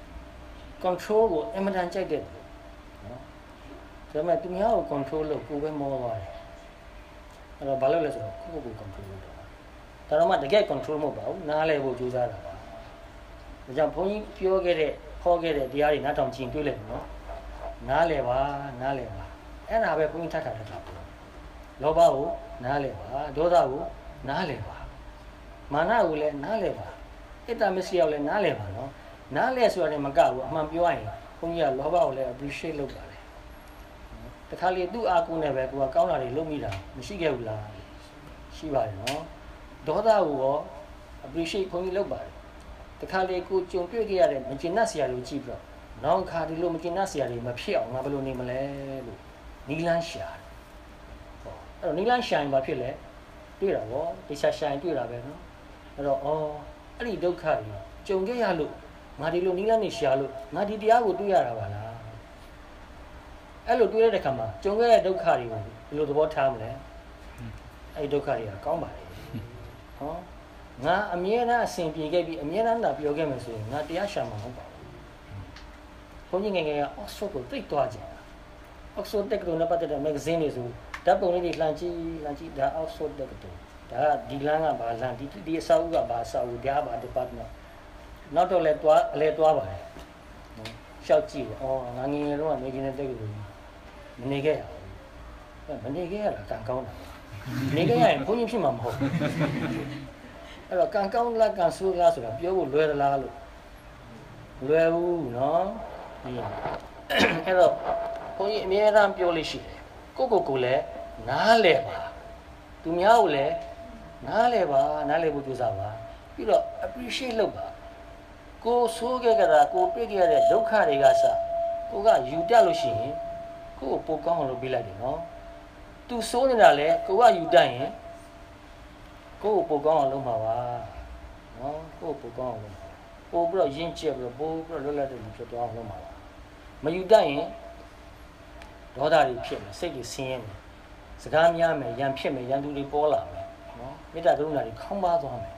[SPEAKER 2] control ကိုအင်မတန်ကြိုက်တယ်နော်ဒါပေမဲ့သူများကို control လုပ်ကိုယ်ပဲမောသွားတယ်အဲ့တော့ဘာလို့လဲဆိုတော့ကိုယ့်ကိုယ် control လုပ်တာဒါတော့မှတကယ် control မဟုတ်ပါဘူးနားလည်ဖို့ကြိုးစားတာပါဒါကြောင့်ဘုန်းကြီးပြောခဲ့တဲ့ဟောခဲ့တဲ့တရားတွေနားထောင်ကြည့်တွေ့လိုက်နော်နားလည်ပါအဲ့ဒါပဲဘုန်းကြီးထပ်တာလောဘကိုနားလည်ပါဒေါသကိုနားလည်ပါမာနကိုလည်းနားလည်ပါအတ္တမစ္စည်းကိုလည်းနားလည်ပါနော်နားလည်ဆိုတာလည်းမကဘူးအမှန်ပြောရရင်ဘုန်းကြီးကလောဘကိုလည်း appreciate လုပ်ပါတယ်တခါလေသူ့အာကုနဲ့ပဲကိုကကောင်းတာတွေလုပ်မိတာမရှိခဲ့ဘူးလားရှိပါတယ်နော်ဒေါသကိုရော appreciate ဘုန်းကြီးလုပ်ပါတယ်တခါလေကိုကြုံတွေ့ခဲ့ရတဲ့မကျင်납ဆရာတွေကြည့်ပြီးတော့နောက်ခါဒီလိုမကျင်납ဆရာတွေမဖြစ်အောင်ငါဘယ်လိုနေမလဲလို့နီလန်းရှာအဲ့တော့နီလန်းရှာရင်ဘာဖြစ်လဲတွေ့တာဗောတခြားရှာရင်တွေ့တာပဲနော်အဲ့တော့အဲ့ဒီဒုက္ခတွေကြုံခဲ့ရလို့ငါဒီလိုနီလန်းနေရှာလို့ငါဒီတရားကိုတွေ့ရတာပါလားအဲ့လိုတွေ့ရတဲ့ခါမှာကြုံခဲ့တဲ့ဒုက္ခတွေကိုဘယ်လိုသဘောထားမလဲအဲ့ဒီဒုက္ခတွေကကောင်းပါလေဟောငါအမြဲတမ်းအစဉ်ပြေခဲ့ပြီးအမြဲတမ်းသာပြောခဲ့မယ်ဆိုရင်ငါတရားရှာမှာမဟုတ်ပါဘူးဘုန်းကြီးငယ်က Oxford ကိုသိသွားကြတယ် Oxford တက္ကသိုလ်နဲ့ပတ်သက်တဲ့ magazine တွေဆိုဓာတ်ပုံလေးတွေလှမ်းကြည့်ဒါ Oxford တက္ကသိုလ်ဒါကဒီလမ်းကဘာလမ်းဒီအဆောက်အဦကဘာအဆောက်အဦဒါကဘာ department နောက်တော့လဲသွားအလဲသွားပါတယ်ရှောက်ကြည့်တယ်ငါငယ်ငယ်တော့နေကျင်တဲ့တက္ကသိုလ်မနေခဲ့ရဘူးမနေခဲ့ရတာကံကောင်းတာနေခဲ့ရရင်ဘုန်းကြီးဖြစ်မှာမဟုတ်အဲ့တော့ကံကောင်းလားကံဆိုးလားဆိုတာပြောဖို့လွယ်သလားလို့လွယ်ဘူးနော်အဲ့တော့ဘုန်းကြီးအမြဲတမ်းပြောလို့ရှိတယ်ကိုလည်းနားလဲပါသူများကိုလည်းနားလဲပါနားလဲဖို့ကြိုးစားပါပြီးတော့ appreciate လုပ်ပါကိုဆိုးခဲ့ကြတာကိုတွေ့ခဲ့ရတဲ့ဒုက္ခတွေကစကိုကယူတက်လို့ရှိရင်ကိုကိုပိုကောင်းအောင်လုပ်ပေးလိုက်တယ်နော်သူဆိုးနေတာလေကိုကယူတက်ရင်ကိုကိုပိုကောင်းအောင်လုပ်မှာပါနော်ကိုပိုကောင်းအောင်လုပ်ပိုပြီးတော့ရင့်ကျက်ပြီးတော့ပိုပြီးတော့လွတ်လပ်တဲ့လူဖြစ်သွားအောင်လုပ်မှာပါမယူတက်ရင်ဒေါသတွေဖြစ်မယ်စိတ်တွေဆင်းရဲမယ်စကားများမယ်ရန်ဖြစ်မယ်ရန်သူတွေပေါ်လာမယ်နော်မေတ္တာကရုဏာတွေခေါင်းပါသွားမယ်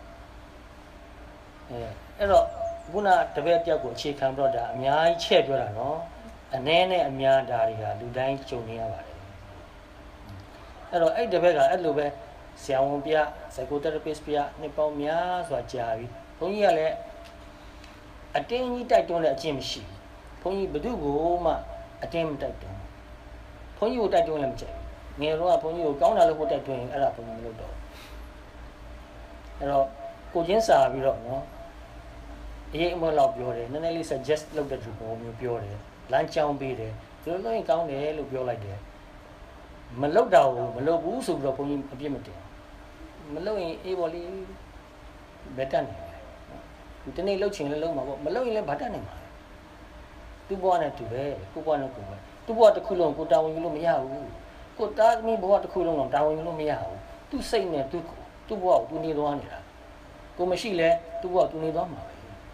[SPEAKER 2] အဲ့တော့ခုနတပည့်တယောက်ကိုအခြေခံပြီးတော့ဒါအများကြီးချဲ့ပြောတာနော်အနည်းနဲ့အများဒါတွေကလူတိုင်းကြုံနေရပါတယ်အဲ့တော့အဲ့တပည့်ကအဲ့လိုပဲဆရာဝန်ပြ psychotherapist ပြနှစ်ပေါင်းများစွာကြာပြီဘုန်းကြီးကလည်းအတင်းကြီးတိုက်တွန်းတဲ့အကျင့်မရှိဘူးဘုန်းကြီးဘယ်သူ့ကိုမှအတင်းမတိုက်တွန်းဘုန်းကြီးကိုတိုက်တွန်းလည်းမကြိုက်ဘူးငယ်တော့ကဘုန်းကြီးကိုကောင်းတာလို့ကိုတိုက်တွန်းရင်အဲ့ဒါဘုန်းကြီးမလုပ်တော့အဲ့တော့ကိုချင်းစာပြီးတော့နော်အရေးအမွှလောက်ပြောတယ်နည်းနည်းလေး suggest လုပ်တဲ့သူပုံမျိုးပြောတယ်လမ်းကြောင်းပေးတယ်ဒီလိုလုပ်ရင်ကောင်းတယ်လို့ပြောလိုက်တယ်မလုပ်တာကိုမလုပ်ဘူးဆိုပြီးတော့ဘုန်းကြီးအပြစ်မတင်မလုပ်ရင်အေးပေါ်လေးဘယ်တက်နေလဲဒီတနေ့လုပ်ချင်လည်းလုပ်မှာပေါ့မလုပ်ရင်လည်းဘာတက်နေမှာလဲသူ့ဘဝနဲ့သူပဲကိုယ့်ဘဝနဲ့ကိုယ်ပဲသူ့ဘဝတစ်ခုလုံးကိုတာဝန်ယူလို့မရဘူးကိုသားသမီးဘဝတစ်ခုလုံးတော့တာဝန်ယူလို့မရဘူးသူ့စိတ်နဲ့သူ့ဘဝကိုသူနေသွားနေတာကိုမရှိလဲသူ့ဘဝသူနေသွားမှာပဲ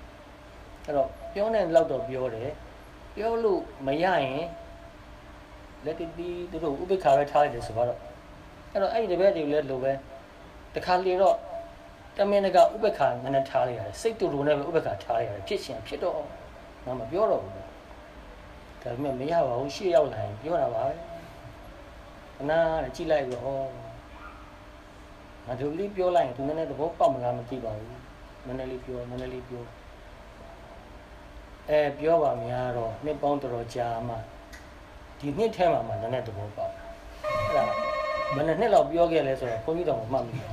[SPEAKER 2] အဲ့တော့ပြောနေလောက်တော့ပြောတယ်ပြောလို့မရရင် let it be သူတို့ဥပိ္ပခါပဲထားလိုက်တယ်ဆိုတော့အဲ့တော့အဲ့ဒီတပည့်တွေလည်းလိုပဲတခါလေတော့တမင်ကဥပိ္ပခါနဲ့ထားလိုက်ရတယ်စိတ်တူတူနဲ့ပဲဥပိ္ပခါထားလိုက်ရတယ်ဖြစ်ရှင်ဖြစ်တော့ငါမပြောတော့ဘူးဒါပေမဲ့မရပါဘူးရှေ့ရောက်လာရင်ပြောတာပါပဲခဏနဲ့ကြည့်လိုက်ပြီးဩငါတို့လေးပြောလိုက်ရင်သူနည်းနည်းသဘောပေါက်မလားမသိပါဘူးနည်းနည်းလေးပြောပြောပါများတော့နှစ်ပေါင်းတော်ကြာမှဒီနှစ်ထဲမှာနည်းနည်းသဘောပေါက်အဲ့ဒါဘယ်နှစ်လောက်ပြောခဲ့လဲဆိုတော့ဘုန်းကြီးတော်မှမှတ်မိတယ်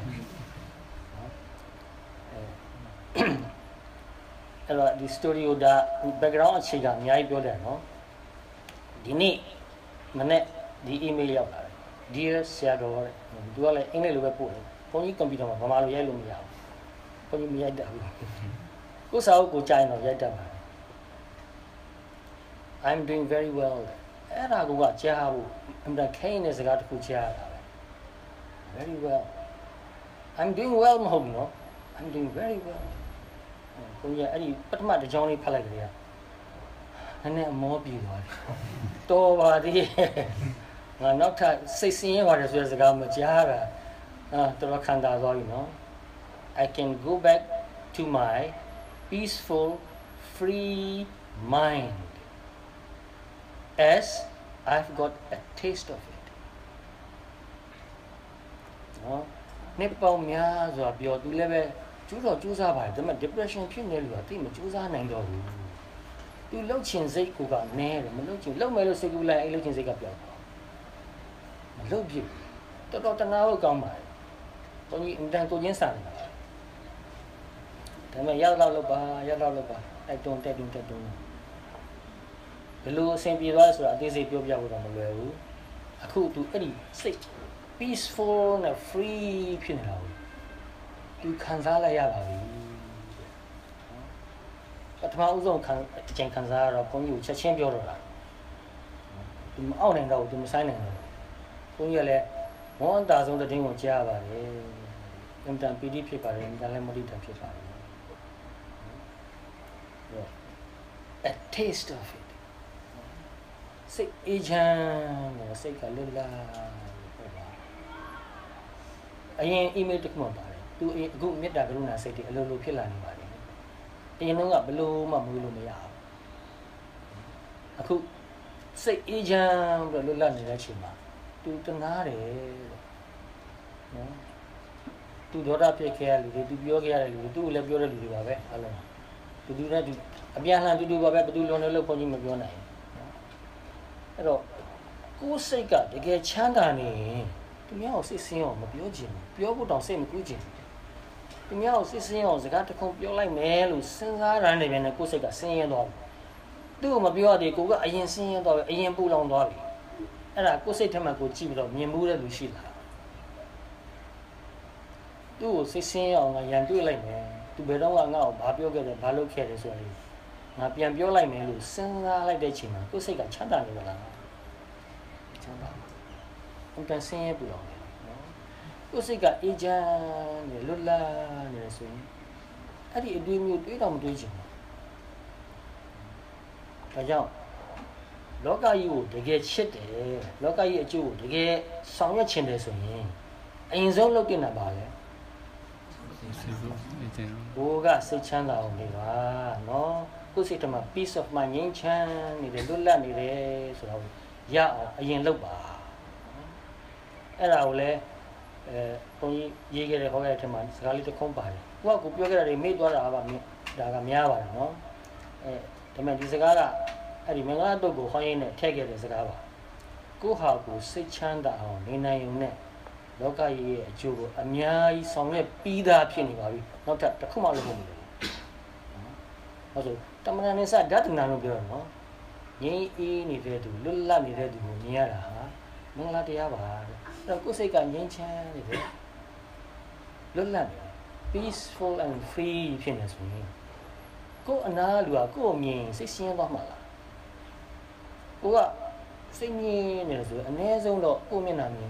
[SPEAKER 2] အဲ့တော့ဒီ studio ဒါ background အခြေခံအများကြီးပြောတယ်နော်ဒီနေ့မနေ့ဒီ email ရောက်လာတယ် dear ဆရာတော်တဲ့သူကလည်းအင်္ဂလိပ်လိုပဲပို့တယ်ဘုန်းကြီးကွန်ပျူတာမှာဗမာလိုရိုက်လို့မရဘူးဘုန်းကြီးမရိုက်တတ်ဘူးကိုစာအုပ်ကိုကြာရင်တော့ရိုက်တတ်ပါတယ် I'm doing very well အဲ့ဒါကကြားဖို့အမှန်ခိုင်းတဲ့စကားတစ်ခုကြားရတာပဲ very well I'm doing well မဟုတ်ဘူးနော် I'm doing very well ဘုန်းကြီးအဲ့ဒီပထမတစ်ကြောင်းလေးဖတ်လိုက်ကြတယ်နည်းနည်းအမောပြေသွားတယ်တော်ပါသေးငါနောက်ထပ်စိတ်ဆင်းရဲပါတယ်ဆိုတဲ့စကားမကြားတာတော်ခံတာသွားပြီနော် I can go back to my peaceful free mind as I've got a taste of it နော်နေပေါများဆိုတာပြောသူလည်းပဲကျူးတော့ကျူးစားပါတယ်ဒါပေမဲ့ depression ဖြစ်နေလို့တိတ်မကျူးစားနိုင်တော့ဘူးသူလှုပ်ချင်စိတ်ကနည်းတယ်မလှုပ်ချင်လှုပ်မယ်လို့စိတ်ကူးလိုက်အဲ့လှုပ်ချင်စိတ်ကပြောက်သွားမလှုပ်ဖြစ်တော်တော်တနာဖို့ကောင်းပါတယ်ဘုန်းကြီးအင်တန်ကိုချင်းစာနေတာဒါပေမဲ့ရောက်တော့လုပ်ပါတိုက်တွန်းဘယ်လိုအဆင်ပြေသွားဆိုတာအသေးစိတ်ပြောပြဖို့တော့မလွယ်ဘူးအခုသူအဲ့ဒီစိတ် peaceful နဲ့ free ဖြစ်နေတာကိုသူခံစားလိုက်ရပါပြီပထမဦးဆုံးအချိန်ခံစားရတော့ဘုန်းကြီးကိုချက်ချင်းပြောတော့တာသူမအောက်နိုင်တော့ဘူးသူမဆိုင်နိုင်တော့ဘုန်းကြီးကလည်းမောန်တာဆုံးတဲ့တင်းကိုကြားပါတယ်အင်တန်ပီတိဖြစ်ပါတယ်ဒါလည်းမတိတာဖြစ်ပါတယ် a taste of it စိတ်အေးချမ်းနဲ့စိတ်ကလွတ်လာဟုတ်ပါအရင် email တစ်ခုမှပါတယ်သူအခုမေတ္တာကရုဏာစိတ်တွေအလိုလိုဖြစ်လာနေပါတယ်အရင်တော့ဘလို့မှမွေးလို့မရဘူးအခုစိတ်အေးချမ်းပြီးလွတ်လပ်နေတဲ့အချိန်မှာသူတနာတယ်နော်သူဒေါသဖြစ်ခဲ့ရလူတွေသူပြောခဲ့ရတဲ့လူတွေသူ့ကိုလည်းပြောတဲ့လူတွေပါပဲအားလုံးတူနဲ့သူအပြန်လှန်တူပါပဲဘယ်သူလွန်တယ်လို့ဘုန်းကြီးမပြောနိုင်ဘူးအဲ့တော့ကိုယ်စိတ်ကတကယ်ချမ်းသာနေရင်သူများကိုစိတ်ဆင်းအောင်မပြောချင်ဘူးပြောဖို့တောင်စိတ်မကူးချင်ဘူးသူများကိုစိတ်ဆင်းအောင်စကားတစ်ခုပြောလိုက်မယ်လို့စဉ်းစားရတဲ့နေနဲ့ကိုယ်စိတ်ကဆင်းရဲသွားပြီသူ့ကိုမပြောရသေးကိုကအရင်ဆင်းရဲသွားပြီအရင်ပူလောင်သွားပြီအဲ့ဒါကိုယ်စိတ်ထဲမှာကိုကြည့်ပြီးတော့မြင်မှုတဲ့လူရှိလားသူ့ကိုစိတ်ဆင်းရဲအောင်ငါရန်တွေ့လိုက်မယ်သူဘယ်တော့မှငါ့ကိုဘာပြောခဲ့တယ်ဘာလုပ်ခဲ့တယ်ဆိုတာလေငါပြန်ပြောလိုက်မယ်လို့စဉ်းစားလိုက်တဲ့အချိန်မှာကိုယ်စိတ်ကချမ်းသာနေပါလားချမ်းသာအမှန်ဆင်းရဲပူလောင်တယ်နော်ကိုယ်စိတ်ကအေးချမ်းနေလွတ်လပ်နေဆိုရင်အဲ့ဒီအတွေ့အမျိုးတွေးတော့မတွေးချင်ဘူးဒါကြောင့်လောကကြီးကိုတကယ်ချစ်တယ်လောကကြီးအကျိုးကိုတကယ်ဆောင်ရွက်ချင်တယ်ဆိုရင်အရင်ဆုံးလုပ်တင်တာပါလေဘိုးကစိတ်ချမ်းသာအောင်နေပါနော်ကိုယ်စိတ်ထဲမှာ peace of mind ငြိမ်းချမ်းနေတယ်လွတ်လပ်နေတယ်ဆိုတော့ရအောင်အရင်လုပ်ပါအဲ့ဒါကိုလည်းဘုန်းကြီးရေးခဲ့တဲ့ဟောခဲ့တဲ့ထဲမှာစကားလေးတစ်ခုပါတယ်ကိုကကိုပြောခဲ့တာတွေမေ့သွားတာပါဒါကများပါတယ်နော်ဒါပေမဲ့ဒီစကားကအဲ့ဒီမင်္ဂလာတုတ်ကိုဟောရင်းနဲ့ထည့်ခဲ့တဲ့စကားပါကိုဟာကိုစိတ်ချမ်းသာအောင်နေနိုင်ုံနဲ့လောကကြီးရဲ့အကျိုးကိုအများကြီးဆောင်ရွက်ပြီးသားဖြစ်နေပါပြီနောက်ထပ်တစ်ခုမှလုပ်ဖို့မလိုဘူးဟုတ်ဆိုတမန်တော်နဲ့စဓာတ်တနာလို့ပြောရနော်ငြိမ်းအေးနေတဲ့သူလွတ်လပ်နေတဲ့သူကိုမြင်ရတာဟာမင်္ဂလာတရားပါတဲ့အဲ့တော့ကိုယ်စိတ်ကငြိမ်းချမ်းနေတယ်လွတ်လပ်နေ peaceful and free ဖြစ်နေဆိုရင်ကိုယ်အနာလူကကိုယ်အမြင်စိတ်ရှင်းသွားမှာလားကိုကစိတ်ငြိမ်းနေတယ်ဆိုအနည်းဆုံးတော့ကိုယ်မျက်နှာမြင်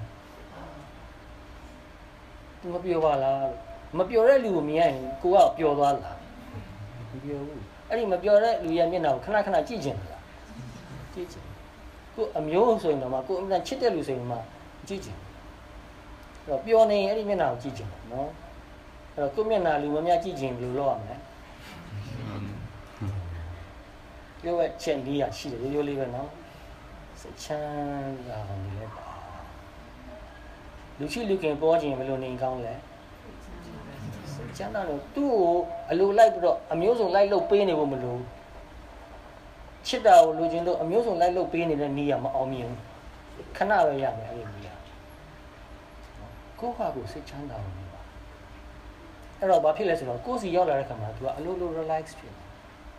[SPEAKER 2] မပြောပါလားမပြောတဲ့လူကိုမြင်ရရင်ကိုကပျော်သွားလားမပြောဘူးအဲ့ဒီမပြောတဲ့လူရဲ့မျက်နှာကိုခဏခဏကြည့်ချင်လားကြည့်ချင်ကိုအမျိုးဆိုရင်တော့မှကိုအမှန်ချစ်တဲ့လူဆိုရင်မှကြည့်ကြည့်အဲ့တော့ပြောနေအဲ့ဒီမျက်နှာကိုကြည့်ကြည့်နော်အဲ့တော့ကိုမျက်နှာလူမများကြည့်ကြည့်ဘယ်လိုလုပ်ရမလဲပြောရချက်လေးရရှိတယ်ရိုးရိုးလေးပဲနော်စိတ်ချမ်းသာအောင်နေလဲပါလူရှိလူခင်ပေါ်ခြင်းဘယ်လိုနေကောင်းလဲစိတ်ချမ်းသာလို့သူ့ကိုအလိုလိုက်ပြီးတော့အမျိုးစုံလိုက်လို့ပေးနေဖို့မလိုချစ်တာကိုလူချင်းတို့အမျိုးစုံလိုက်လို့ပေးနေတဲ့နေရာမအောင်မြင်ဘူးခဏပဲရမယ်အဲ့ဒီနေရာကိုယ့်ဟာကိုယ်စိတ်ချမ်းသာအောင်နေပါအဲ့တော့ဘာဖြစ်လဲဆိုတော့ကိုယ်စီရောက်လာတဲ့ခါမှာ तू ကအလိုလို relax ဖြစ်တယ်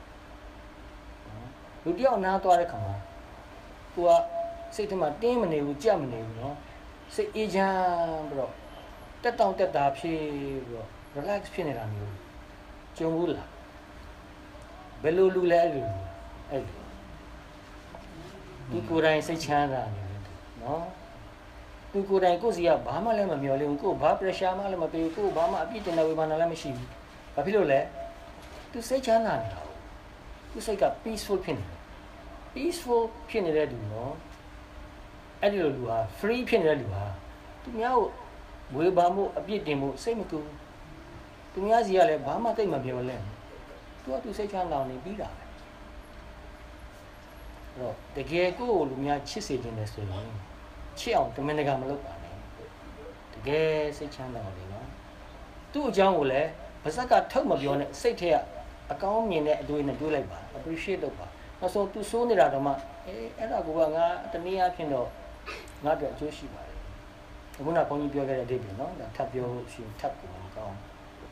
[SPEAKER 2] လူတယောက်နားသွားတဲ့ခါမှာကိုကစိတ်ထဲမှာတင်းမနေဘူးကြက်မနေဘူးနော်စိတ်အေးချမ်းပြီးတော့တက်တောင့်တက်တာဖြစ်ပြီးတော့ relax ဖြစ်နေတာမျိုးကြုံဘူးလားဘယ်လိုလူလဲအဲ့လိုဒီကိုယ်တိုင်စိတ်ချမ်းသာနေတယ်နော်သူကိုယ်တိုင်ကိုယ်စီကဘာမှလည်းမမျော်လင့်ဘူးကိုယ်ဘာ pressure မှလည်းမပေးဘူးကိုယ်ဘာမှအပြစ်တင်တဲ့ဝေဘာနာလည်းမရှိဘူးဘာဖြစ်လို့လဲသူစိတ်ချမ်းသာနေတာသူစိတ်က peaceful ဖြစ်နေတယ် peaceful ဖြစ်နေတဲ့လူနော်အဲ့ဒီလိုလူဟာ free ဖြစ်နေတဲ့လူဟာသူများကိုဝေဘာမှုအပြစ်တင်မှုစိတ်မကူသူများစီကလည်းဘာမှသိမပြောလဲသူကသူစိတ်ချမ်းသာနေပြီးတာပဲအဲ့တော့တကယ်ကိုလူများချစ်စေခြင်းနဲ့ဆိုရင်ချစ်အောင်တမင်တကာမလုပ်ပါနဲ့တကယ်စိတ်ချမ်းသာအောင်လေနော်သူ့အကြောင်းကိုလည်းပါဇက်ကထုတ်မပြောနဲ့စိတ်ထဲကအကောင်းမြင်တဲ့အတွေ့နဲ့တွေးလိုက်ပါ appreciate လုပ်ပါနောက်ဆုံးသူစိုးနေတာတော့မှအဲ့ဒါကငါတနည်းအားဖြင့်တော့ငါတို့အကျိုးရှိပါတယ်အခုနကဘုန်းကြီးပြောခဲ့တဲ့အဓိပ္ပာယ်နော်ဒါထပ်ပြောရှင်ထပ်ကိုကောင်း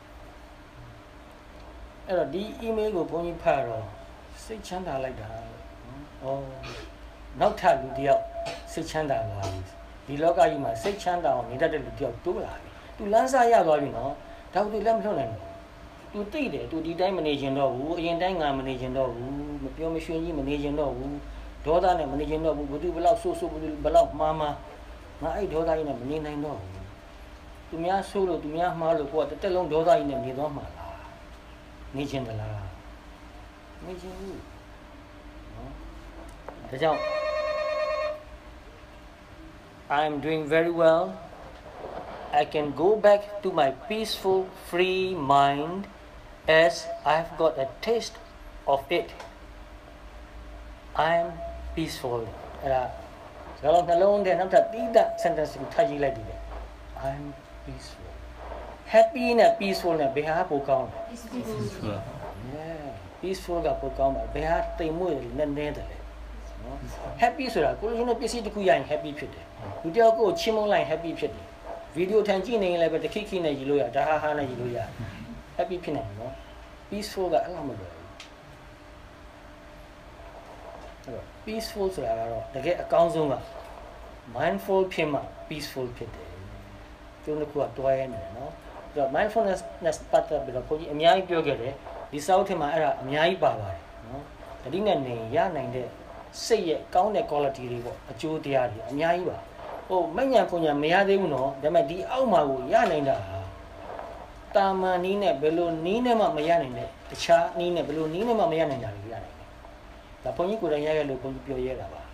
[SPEAKER 2] အဲ့တော့ဒီ email ကိုဘုန်းကြီးဖတ်တော့စိတ်ချမ်းသာလိုက်တာနော်နောက်ထပ်လူတယောက်စိတ်ချမ်းသာလာပြီဒီလောကကြီးမှာစိတ်ချမ်းသာအောင်နေတတ်တဲ့လူတယောက်တိုးလာပြီသူလမ်းစားရသွားပြီနော်ဒါကသူလက်မလွတ်နိုင်ဘူးသူသိတယ်သူဒီတိုင်းမနေချင်တော့ဘူးအရင်တိုင်းငါမနေချင်တော့ဘူးမပြောမရွှင်ကြီးမနေချင်တော့ဘူးဒေါသနဲ့မနေချင်တော့ဘူးဘယ်သူဘလောက်ဆိုးဆိုးဘယ်သူဘလောက်မှားမှားငါအဲ့ဒေါသကြီးနဲ့မနေနိုင်တော့ဘူးသူများဆိုးလို့သူများမှားလို့ကိုကတက်လုံးဒေါသကြီးနဲ့နေသွားမှာလားနေချင်သလားနေချင်ဘူးနော်ဒါကြောင့် I'm doing very well. I can go back to my peaceful, free mind as I've got a taste of it. I'm peaceful. Sentence I'm peaceful. Happy and peaceful na beha po kaon. Peaceful. Yeah, peaceful ka po kaon. Beha tay mo na neda. Happy ဆိုတာကိုရင်းနဲ့ပစ္စည်းတစ်ခုရရင် happy ဖြစ်တယ်လူတယောက်ကိုချီးမွမ်းလိုက် happy ဖြစ်တယ်ဗီဒီယိုထိုင်ကြည့်နေရင်လည်းပဲတခိခိနဲ့ရည်လို့ရဒါဟာနဲ့ရည်လို့ရ happy ဖြစ်နိုင်တယ်နော် peaceful ကအဲ့လိုမလွယ်ဘူးအဲ့တော့ peaceful ဆိုတာကတော့တကယ်အကောင်းဆုံးက mindful ဖြစ်မှ peaceful ဖြစ်တယ်ကျုံတစ်ခုကတွဲနေတယ်နော်အဲ့တော့ mindfulness ပတ်သက်ပြီးတော့ကိုကြီးအများကြီးပြောခဲ့တယ်ဒီစာအုပ်ထဲမှာအဲ့ဒါအများကြီးပါပါတယ်နော်တတိနဲ့နေရနိုင်တဲ့စိတ်ရဲ့ကောင်းတဲ့ quality တွေပေါ့အကျိုးတရားတွေအများကြီးပါဟိုမညံပုံညာမရသေးဘူးနော်ဒါပေမဲ့ဒီအောက်မှာကိုရနိုင်တာတာမန်နီးနဲ့ဘယ်လိုနီးနဲ့မှမရနိုင်တဲ့တခြားနီးနဲ့ဘယ်လိုနီးနဲ့မှမရနိုင်တာတွေရနိုင်တယ်ဒါဘုန်းကြီးကိုယ်တိုင်ရရလို့ဘုန်းကြီးပြောရတာပါ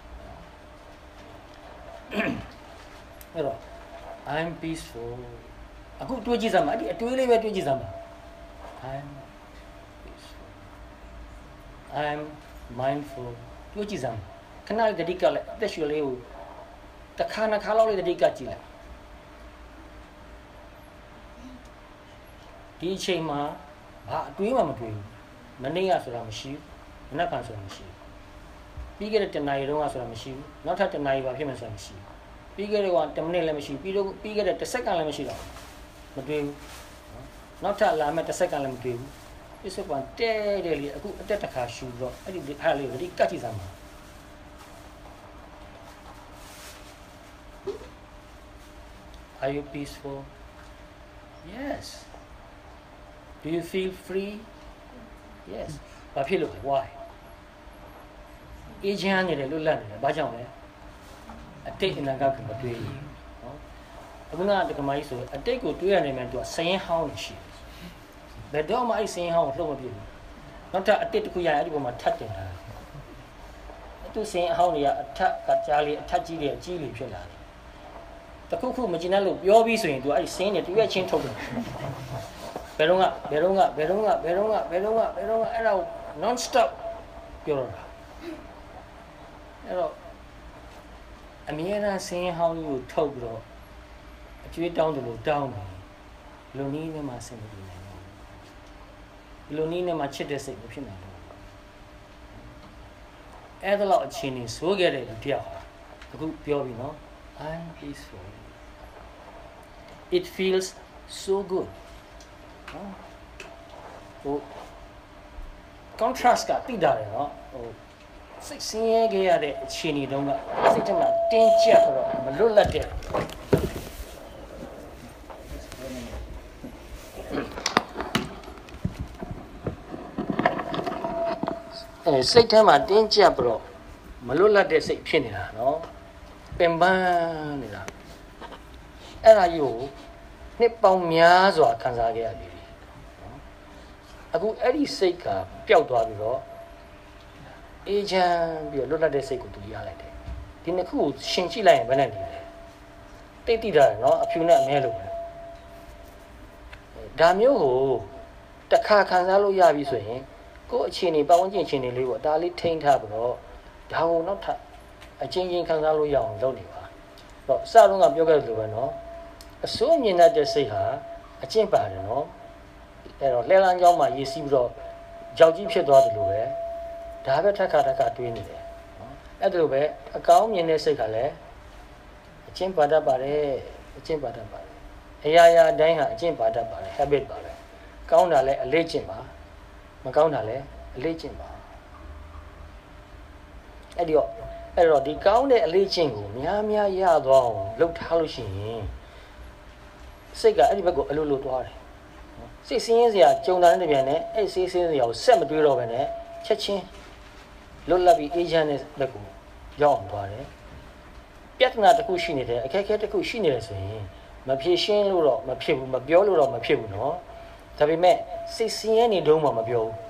[SPEAKER 2] အဲ့တော့ I'm peaceful အခုတွေးကြည့်စမ်းပါဒီအတွေးလေးပဲတွေးကြည့်စမ်းပါ I'm peaceful I'm mindful တွေးကြည့်စမ်းခဏလေးတတိကလည်းအသက်ရှူလေးကိုတစ်ခါနှစ်ခါလောက်လေးတတိကကြည့်လိုက်ဒီအချိန်မှာဘာအတွေးမှမတွေးဘူးမနေ့ကဆိုတာမရှိဘူးမနေ့ကဆိုတာမရှိဘူးပြီးခဲ့တဲ့တနာရီတုန်းကဆိုတာမရှိဘူးနောက်ထပ်တနာရီဘာဖြစ်မှဆိုတာမရှိဘူးပြီးခဲ့တဲ့က10မိနစ်လည်းမရှိပြီးတော့ပြီးခဲ့တဲ့10စက္ကန့်လည်းမရှိတော့မတွေးဘူးနောက်ထပ်လာမဲ့10စက္ကန့်လည်းမတွေးဘူးပြစ်စကွန်တဲတယ်လေအခုအတက်တစ်ခါရှူတော့အဲ့ဒီအားလေးဒီကတ်ကြည့်စမ်းပါ Are you peaceful? Yes. Do you feel free? Yes. ဘာဖြစ်လို့ why? အေးချမ်းနေတယ်လွတ်လပ်နေတယ်ဘာကြောင့်လဲအတိတ်အနာဂတ်ကိုမတွေးဘူးနော်အခုနကတက္ကမကြီးဆိုအတိတ်ကိုတွေးရနေမှသူကစရင်ဟောင်းနေရှိတယ်ဘယ်တော့မှအဲ့စရင်ဟောင်းကိုလှုပ်မပြဘူးနောက်ထပ်အတိတ်တစ်ခုရရင်အဲ့ဒီပုံမှာထပ်တင်တာသူစင်အဟောင်းတွေကအထက်ကကြားလေးအထက်ကြီးတွေအကြီးလေးဖြစ်လာတယ်တခုမကျင်တဲ့လို့ပြောပြီးဆိုရင် तू အဲ့စင်းတွေတူရဲ့ချင်းထုတ်တယ်ဘယ်တော့ကအဲ့ဒါကို non stop ပြောတော့တာအဲ့တော့အမြဲတမ်းစင်းဟောင်းကြီးကိုထုတ်ပြီးတော့အကျွေးတောင်းတယ်လို့တောင်းတယ်လူနည်းနဲ့မှဆင်မပြေနိုင်ဘူးလူနည်းနဲ့မှချစ်တဲ့စိတ်မဖြစ်နိုင်ဘူးအဲ့ဒါတော့အချင်းနေဆိုးခဲ့တဲ့လူတယောက်အခုပြောပြီနော် I'm peaceful it feels so good ဟို contrast ကတိတာတယ်နော်ဟိုစိတ်ဆင်းရဲခဲ့ရတဲ့အခြေအနေတုန်းကစိတ်ထဲမှာတင်းကျပ်တော့မလွတ်လပ်တဲ့စိတ်ထဲမှာတင်းကျပ်ပြီးတော့မလွတ်လပ်တဲ့စိတ်ဖြစ်နေတာနော်ပင်ပန်းနေတာအဲ့ဒါကြီးကိုနှစ်ပေါင်းများစွာခံစားခဲ့ရပြီနော်အခုအဲ့ဒီစိတ်ကပျောက်သွားပြီးတော့အေးချမ်းပြီးတော့လွတ်လပ်တဲ့စိတ်ကိုသူရလိုက်တယ်ဒီနှစ်ခုကိုရှင်ကြည့်လိုက်ရင်ဘယ်နဲ့နေလဲတိတ်တိတာနော်အဖြူနဲ့အမဲလို့ပဲဒါမျိုးကိုတစ်ခါခံစားလို့ရပြီဆိုရင်ကိုယ်အခြေအနေပတ်ဝန်းကျင်အခြေအနေလေးကိုဒါလေးထိန်းထားပြီးတော့ဒါကိုနောက်ထပ်အချင်းချင်းခံစားလို့ရအောင်လုပ်နေပါတော့အစတုန်းကပြောခဲ့သလိုပဲနော်အစိုးမြင်တတ်တဲ့စိတ်ဟာအကျင့်ပါတယ်နော်အဲ့တော့လှဲလန်းကြောင်းမှာရည်စည်းပြီးတော့ကြောက်ကြီးဖြစ်သွားတယ်လို့ပဲဒါပဲထက်ခါတွေးနေတယ်နော်အဲ့ဒါလိုပဲအကောင်းမြင်တဲ့စိတ်ကလည်းအကျင့်ပါတတ်ပါတယ်အရာရာအတိုင်းဟာအကျင့်ပါတတ်ပါတယ် habit ပါပဲကောင်းတာလည်းအလေးကျင့်ပါမကောင်းတာလည်းအလေးကျင့်ပါအဲ့တော့ဒီကောင်းတဲ့အလေးကျင့်ကိုများရသွားအောင်လုပ်ထားလို့ရှိရင်စိတ်ကအဲ့ဒီဘက်ကိုအလိုလိုသွားတယ်စိတ်ဆင်းရဲစရာကြုံတာတဲ့ပြန်နဲ့အဲ့စိတ်ဆင်းရဲစရာကိုဆက်မတွေးတော့ဘဲနဲ့ချက်ချင်းလွတ်လပ်ပြီးအေးချမ်းတဲ့ဘက်ကိုရောက်အောင်သွားတယ်ပြဿနာတစ်ခုရှိနေတယ်အခက်အခဲတစ်ခုရှိနေတယ်ဆိုရင်မဖြေရှင်းလို့တော့မဖြစ်ဘူးမပြောလို့တော့မဖြစ်ဘူးနော်ဒါပေမဲ့စိတ်ဆင်းရဲနေတုန်းမှမပြောဘူး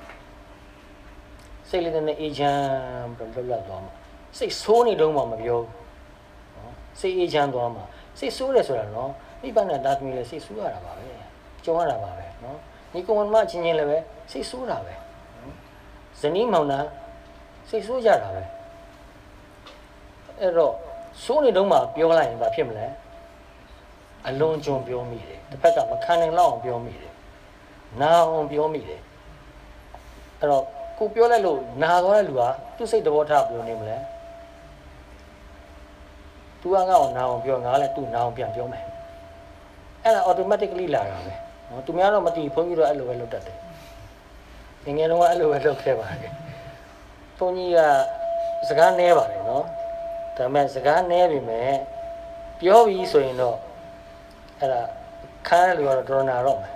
[SPEAKER 2] စိတ်လေးနဲ့အေးချမ်းပြီးလွတ်လပ်သွားမှာစိတ်ဆိုးနေတုန်းမှမပြောဘူးနော်စိတ်အေးချမ်းသွားမှာစိတ်ဆိုးတယ်ဆိုတာနော်မိဘနဲ့သားသမီးလည်းစိတ်ဆိုးရတာပါပဲကြုံရတာပါပဲနော်ဒီကောင်မချင်းချင်းလည်းပဲစိတ်ဆိုးတာပဲဇနီးမောင်နှံစိတ်ဆိုးကြတာပဲအဲ့တော့ဆိုးနေတုန်းမှပြောလိုက်ရင်ဘာဖြစ်မလဲအလွန်ကြုံပြောမိတယ်တစ်ဖက်ကမခံနိုင်လောက်အောင်ပြောမိတယ်နာအောင်ပြောမိတယ်အဲ့တော့ကိုပြောလိုက်လို့နာသွားတဲ့လူဟာသူ့စိတ်သဘောထားပြောနေမလဲသူကငါ့ကိုနာအောင်ပြောငါလည်းသူ့နာအောင်ပြန်ပြောမယ်အဲ့ဒါ automatically လာတာပဲနော်သူများတော့မသိဘုန်းကြီးတော့အဲ့လိုပဲလုပ်တတ်တယ်ငယ်တော့အဲ့လိုပဲလုပ်ခဲ့ပါတယ်ဘုန်းကြီးကစကားနည်းပါတယ်နော်ဒါပေမဲ့စကားနည်းပြီမဲ့ပြောပြီးဆိုရင်တော့အဲ့ဒါခါရလို့တော့တော်နာတော့မယ်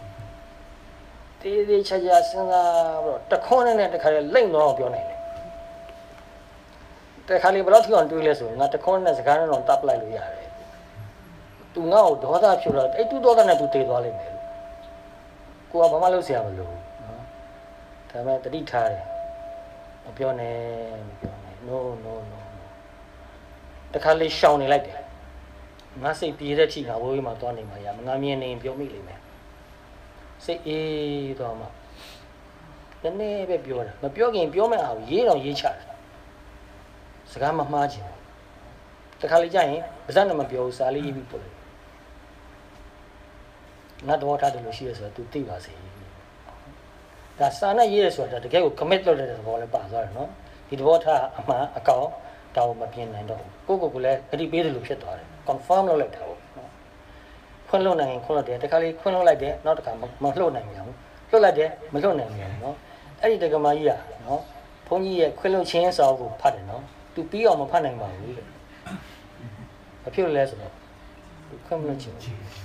[SPEAKER 2] တေးချာချာစဉ်းစားပြီးတော့တခွန်းနဲ့တခါလေလိမ့်တော့အောင်ပြောနိုင်တယ်တခါလေဘယ်တော့ထိအောင်တွေးလဲဆိုရင်ငါတခွန်းနဲ့စကားနဲ့တော့တပ်လိုက်လို့ရတယ်သူငါ့ကိုဒေါသဖြစ်တော့အဲ့သူဒေါသနဲ့သူတည်သွားလိမ့်မယ်ကိုကဘာမှလုပ်เสียမလို့နော်ဒါပေမဲ့တတိထားတယ်မပြောနဲ့ no တခါလေရှောင်နေလိုက်တယ်ငါစိတ်ပြေးတဲ့ထိငါဝေးဝေးမှာသွားနေမှာရငါမြင်နေပြောမိလိမ့်မယ်စိတ်အေးသွားမှနည်းနည်းပဲပြောတာမပြောခင်ပြောမဲ့အောင်ရေးတော့ရေးချတယ်စကားမမှားချင်တခါလေကြာရင်ပါဇက်နဲ့မပြောဘူးစာလေးရေးပြီးပို့လိုက်ငါတော့ထားတယ်လို့ရှိရဆိုတော့ तू သိပါစေဒါစာနဲ့ရေးရဆိုတာတကယ်ကို commit လုပ်တဲ့သဘောလည်းပါသွားတယ်နော်ဒီသဘောထားအမှန်အကောင်တောင်းမပြင်းနိုင်တော့ဘူးကိုလည်းဂတိပေးတယ်လို့ဖြစ်သွားတယ် confirm လုပ်လိုက်တာပေါ့နော်ခွန်းလွတ်နိုင်ခွန်းလွတ်တယ်တခါလေခွန်းလွတ်လိုက်တယ်နောက်တစ်ခါမလွတ်နိုင်ပြန်ဘူးလွတ်လိုက်တယ်မလွတ်နိုင်ပြန်နော်အဲ့ဒီတက္ကမကြီးอ่ะနော်ဘုန်းကြီးရဲ့ခွန်းလွတ်ခြင်းစာအုပ်ကိုဖတ်တယ်နော် तू ပြီးအောင်မဖတ်နိုင်ပါဘူးတဲ့ဘာဖြစ်လဲဆိုတော့ခွန်းမလွတ်ခြင်း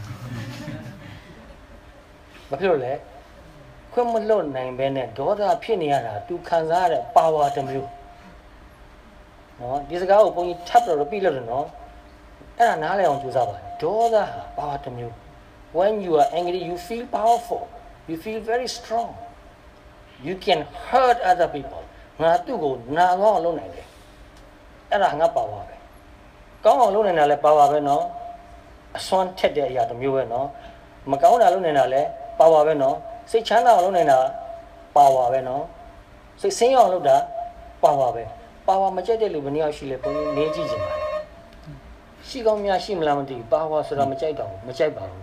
[SPEAKER 2] ဘာဖြစ်လို့လဲခွန်းမလွတ်နိုင်ဘဲနဲ့ဒေါသဖြစ်နေရတာ तू ခံစားရတဲ့ power တစ်မျိုးနော်ဒီစကားကိုဘုန်းကြီးထပ်ပြီးတော့ repeat လုပ်တယ်နော်အဲ့ဒါနားလည်အောင်ကြိုးစားပါဒေါသဟာ power တစ်မျိုး when you are angry you feel powerful you feel very strong you can hurt other people ငါသူ့ကိုနာကောင်းအောင်လုပ်နိုင်တယ်အဲ့ဒါငါပါဝါပဲကောင်းအောင်လုပ်နိုင်တာလည်းပါဝါပဲနော်အစွမ်းထက်တဲ့အရာတစ်မျိုးပဲနော်မကောင်းတာလုပ်နိုင်တာလည်းပါဝါပဲနော်စိတ်ချမ်းသာအောင်လုပ်နိုင်တာပါဝါပဲနော်စိတ်ဆင်းရဲအောင်လုပ်တာပါဝါပဲပါဝါမကြိုက်တဲ့လူဘယ်နှယောက်ရှိလဲဘုန်းကြီးနေကြည့်ကြပါလေရှိကောင်းများရှိမလားမသိဘူးပါဝါဆိုတာမကြိုက်တော့ဘူးမကြိုက်ပါဘူး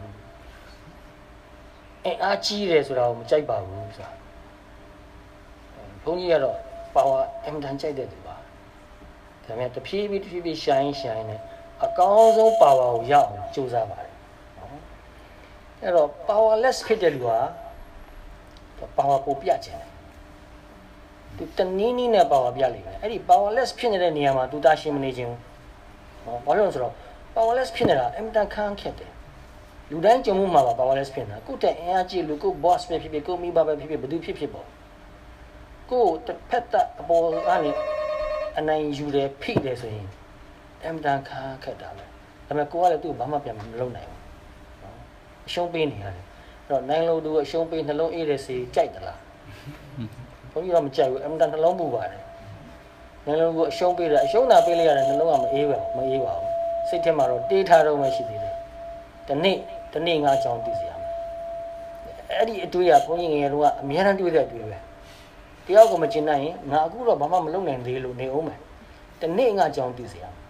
[SPEAKER 2] အားကြီးတယ်ဆိုတာကိုမကြိုက်ပါဘူးဆိုတာဘုန်းကြီးကတော့ပါဝါအင်တန်ကြိုက်တဲ့သူပါဒါပေမဲ့တဖြည်းဖြည်းရှိုင်းနဲ့အကောင်းဆုံးပါဝါကိုရအောင်ကြိုးစားပါတယ်နော်အဲ့တော့ powerless ဖြစ်တဲ့လူကပါဝါပိုပြချင်တယ်သူတနည်းနည်းနဲ့ပါဝါပြလိမ့်မယ်အဲ့ဒီ powerless ဖြစ်နေတဲ့နေရာမှာသူတာရှင်းမနေခြင်းနော်ဘာလို့လဲဆိုတော့ powerless ဖြစ်နေတာအင်တန်ခန်းခက်တယ်လူတိုင်းကြုံမှုမှာပါ powerless ဖြစ်နေတာကိုယ့်တဲ့အင်အားကြီးလူကို boss ပဲဖြစ်ဖြစ်ကိုမိဘပဲဖြစ်ဖြစ်ဘယ်သူဖြစ်ပေါ့ကိုတစ်ဖက်သက်အပေါ်ကနေအနိုင်ယူတယ်ဖိတယ်ဆိုရင်အင်တန်ခန်းခက်တာပဲဒါပေမဲ့ကိုကလည်းသူ့ကိုဘာမှပြန်မလုပ်နိုင်ဘူးနော်အရှုံးပေးနေရတယ်အဲ့တော့နိုင်လို့သူအရှုံးပေးနှလုံးအေးတယ်စီကြိုက်သလားဘုန်းကြီးတော့မကြိုက်ဘူးအင်တန်နှလုံးပူပါတယ်နိုင်လို့ကိုအရှုံးပေးတယ်အရှုံးသာပေးလိုက်ရတယ်နှလုံးကမအေးပါဘူးစိတ်ထဲမှာတော့တေးထားတော့မှရှိသေးတယ်တနေ့ငါကြောင်းသိစီရမယ်အဲ့ဒီအတွေ့အကြုံဘုန်းကြီးငယ်တုန်းကအများအားတွေ့တဲ့အတွေ့ပဲတယောက်ကိုမကျင်နိုင်ရင်ငါအခုတော့ဘာမှမလုပ်နိုင်သေးလို့နေအောင်မယ်တနေ့ငါကြောင်းသိစီရမယ်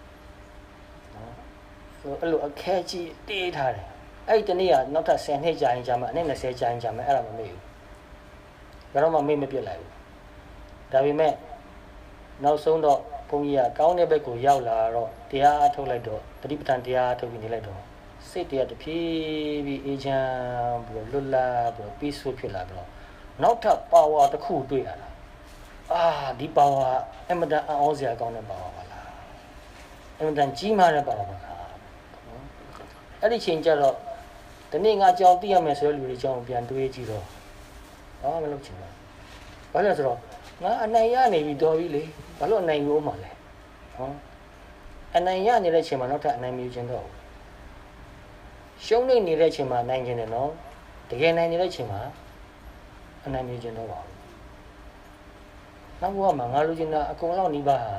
[SPEAKER 2] နော်အဲ့လိုအခဲကြီးတေးထားတယ်အဲ့ဒီတနေ့ကနောက်ထပ်10နှစ်ကြာရင်ကြာမှအနည်း20ကြာရင်ကြာမှအဲ့ဒါမမေ့ဘူးဘယ်တော့မှမေ့မပြစ်လိုက်ဘူးဒါပေမဲ့နောက်ဆုံးတော့ဘုန်းကြီးကကောင်းတဲ့ဘက်ကိုရောက်လာတော့တရားအထုတ်လိုက်တော့တတိပဋ္ဌာန်တရားအထုတ်ပြီးနေလိုက်တော့စိတ်တရားတဖြည်းဖြည်းအေးချမ်းပြီးလွတ်လပ်ပြီး peaceful ဖြစ်လာပြီးတော့နောက်ထပ် power တစ်ခုတွေ့ရတာဒီ power အမတန်အောင်စရာကောင်းတဲ့ power ပါလားအမတန်ကြီးမားတဲ့ power ပါလားအဲ့ဒီချိန်ကျတော့ဒီနေ့ငါကြောင်းသိရမယ်ဆိုတဲ့လူတွေကြောင်းပြန်တွေးကြည့်တော့မလုပ်ချင်ဘူးဘာလဲဆိုတော့ငါအနိုင်ရနေပြီတော်ပြီလေဘာလို့အနိုင်ရိုးမှာလဲအနိုင်ရနေတဲ့အချိန်မှာနောက်ထပ်အနိုင်မယူခြင်းတော့ရှုံးနေတဲ့အချိန်မှာနိုင်ခြင်းတယ်နော်တကယ်နိုင်နေတဲ့အချိန်မှာအနိုင်မယူခြင်းတော့ပါဘူးနောက်ဘဝမှာငါလူချင်းတာအကုန်လုံးနှိပါဟာ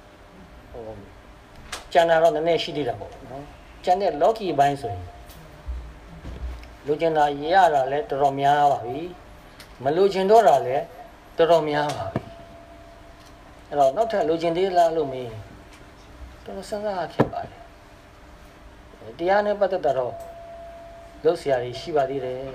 [SPEAKER 2] ကျန်တာတော့နည်းနည်းရှိသေးတာပေါ့နော်ကျန်တဲ့ logi ဘိုင်းဆိုရင်လူချင်းတာရတာလဲတော်တော်များပါပြီမလူချင်းတော့တာလဲတော်တော်များပါပြီအဲ့တော့နောက်ထပ်လူချင်းသေးလားလို့မေးတော်တော်စဉ်းစားဖြစ်ပါတယ်တရားနဲ့ပတ်သက်တာတော့လုပ်စရာတွေရှိပါသေးတယ်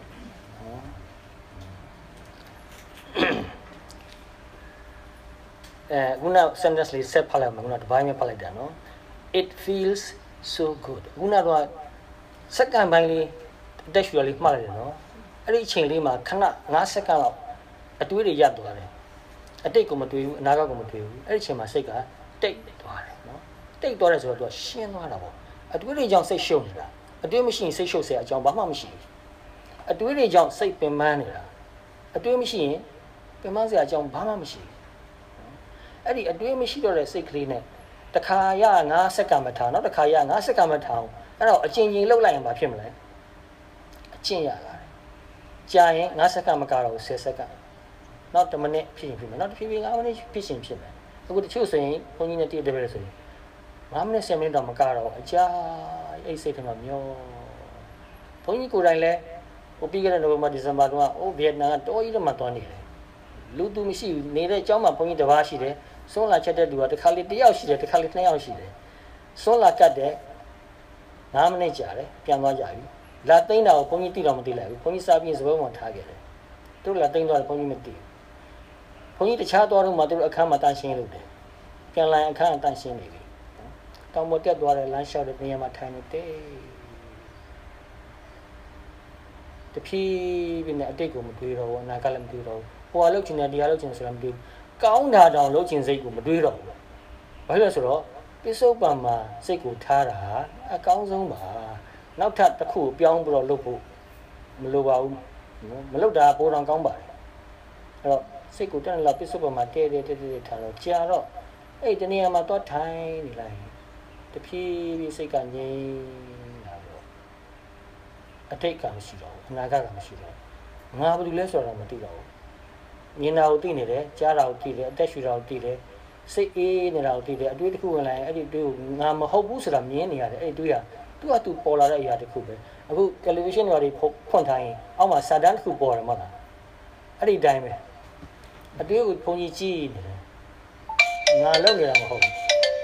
[SPEAKER 2] ခုန sentence လေးဆက်ဖတ်လိုက်မှာခုနတစ်ပိုင်းပဲဖတ်လိုက်တာနော် it feels so good ခုနတော့စက္ကန့်ပိုင်းလေးတက်ရှူလေးမှတ်လိုက်တယ်နော်အဲ့ဒီအချိန်လေးမှာခဏ9စက္ကန့်လောက်အတွေးတွေရပ်သွားတယ်အတိတ်ကိုမတွေးဘူးအနာဂတ်ကိုမတွေးဘူးအဲ့ဒီအချိန်မှာစိတ်ကတိတ်သွားတယ်နော်တိတ်သွားတယ်ဆိုတော့သူကရှင်းသွားတာပေါ့အတွေးတွေကြောင့်စိတ်ရှုပ်နေတာအတွေးမရှိရင်စိတ်ရှုပ်เสียအကြောင်းဘာမှမရှိဘူးအတွေးတွေကြောင့်စိတ်ပင်ပန်းနေတာအတွေးမရှိရင်ပင်ပန်းเสียအကြောင်းဘာမှမရှိဘူးအဲ့ဒီအတွေးမရှိတော့တဲ့စိတ်ကလေးနဲ့တစ်ခါရ9စက္ကန့်မထားနောက်တစ်ခါရ9စက္ကန့်မထားအဲ့တော့အကျဉ်းချင်းလှုပ်လိုက်ရင်ဘာဖြစ်မလဲအကျဉ်းရလာတယ်ကြာရင်9စက္ကန့်မကတော့10စက္ကန့်နောက်10မိနစ်ဖြစ်ရင်ဖြစ်မယ်နောက်တစ်ဖြည်းဖြည်း9မိနစ်ဖြစ်ရင်ဖြစ်မယ်အခုတချို့ဆိုရင်ဘုန်းကြီးနဲ့တည့်တယ်ပဲဆိုရင်9မိနစ်10မိနစ်တော့မကတော့အကြာအဲ့စိတ်ထဲမှာမျောဘုန်းကြီးကိုယ်တိုင်လည်းပြီးခဲ့တဲ့နိုဝင်ဘာဒီဇင်ဘာတုန်းကဗီယက်နမ်ကတော်ကြီးတော့မှသွားနေတယ်လူသူမရှိဘူးနေတဲ့အကြောင်းမှာဘုန်းကြီးတစ်ပါးရှိတယ်စွန်းလာချက်တဲ့သူကတစ်ခါလေ1ယောက်ရှိတယ်တစ်ခါလေ2ယောက်ရှိတယ်စွန်းလာကတ်တဲ့9မိနစ်ကြာတယ်ပြန်သွားကြပြီလာသိမ်းတာကိုဘုန်းကြီးသိတော့မသိလိုက်ဘူးဘုန်းကြီးစားပြီးစပွဲမှာထားခဲ့တယ်သူတို့လာသိမ်းသွားတယ်ဘုန်းကြီးမသိဘူးဘုန်းကြီးတခြားသွားတော့မှသူတို့အခန်းမှာတန်းရှင်းလုပ်တယ်ပြန်လာအခန်းတန်းရှင်းနေပြီတောင်ပေါ်တက်သွားတယ်လမ်းလျှောက်တဲ့နေရာမှာထိုင်နေတယ်တဖြည်းဖြည်းနဲ့အတိတ်ကိုမတွေးတော့ဘူးအနာဂတ်လည်းမတွေးတော့ဘူးဟိုကလှုပ်ချင်တယ်ဒီကလှုပ်ချင်ဆိုတာမတွေးဘူးကောင်းတာတောင်လှုပ်ချင်စိတ်ကိုမတွေးတော့ဘူးဘာလို့လဲဆိုတော့ပိဿုပံမှာစိတ်ကိုထားတာအကောင်းဆုံးပါနောက်ထပ်တစ်ခုပြောင်းပြီးတော့လုပ်ဖို့မလိုပါဘူးမလုပ်တာပိုတောင်ကောင်းပါတယ်အဲ့တော့စိတ်ကိုတက်လာပိဿုပံမှာတဲထားတော့ကြာတော့အဲ့ဒီနေရာမှာတော့ထိုင်နေလိုက်တဖြည်းဖြည်းစိတ်ကငြိမ်လာတော့အတိတ်ကမရှိတော့ဘူးအနာဂတ်ကမရှိတော့ငါဘာလို့လဲဆိုတော့မသိတော့ဘူးမြင်တာကိုသိနေတယ်ကြားတာကိုသိတယ်အသက်ရှူတာကိုသိတယ်စိတ်အေးနေတာကိုသိတယ်အတွေးတစ်ခုဝင်လာရင်အဲ့ဒီအတွေးကိုငါမဟုတ်ဘူးဆိုတာမြင်နေရတယ်အဲ့ဒီအတွေးကသူ့ပေါ်လာတဲ့အရာတစ်ခုပဲအခု television တွေဖွင့်ထားရင်အောက်မှာစာတန်းတစ်ခုပေါ်တယ်မဟုတ်လားအဲ့ဒီတိုင်းပဲအတွေးကိုဘုံကြီးကြည့်နေတယ်ငါလုပ်နေတာမဟုတ်ဘူး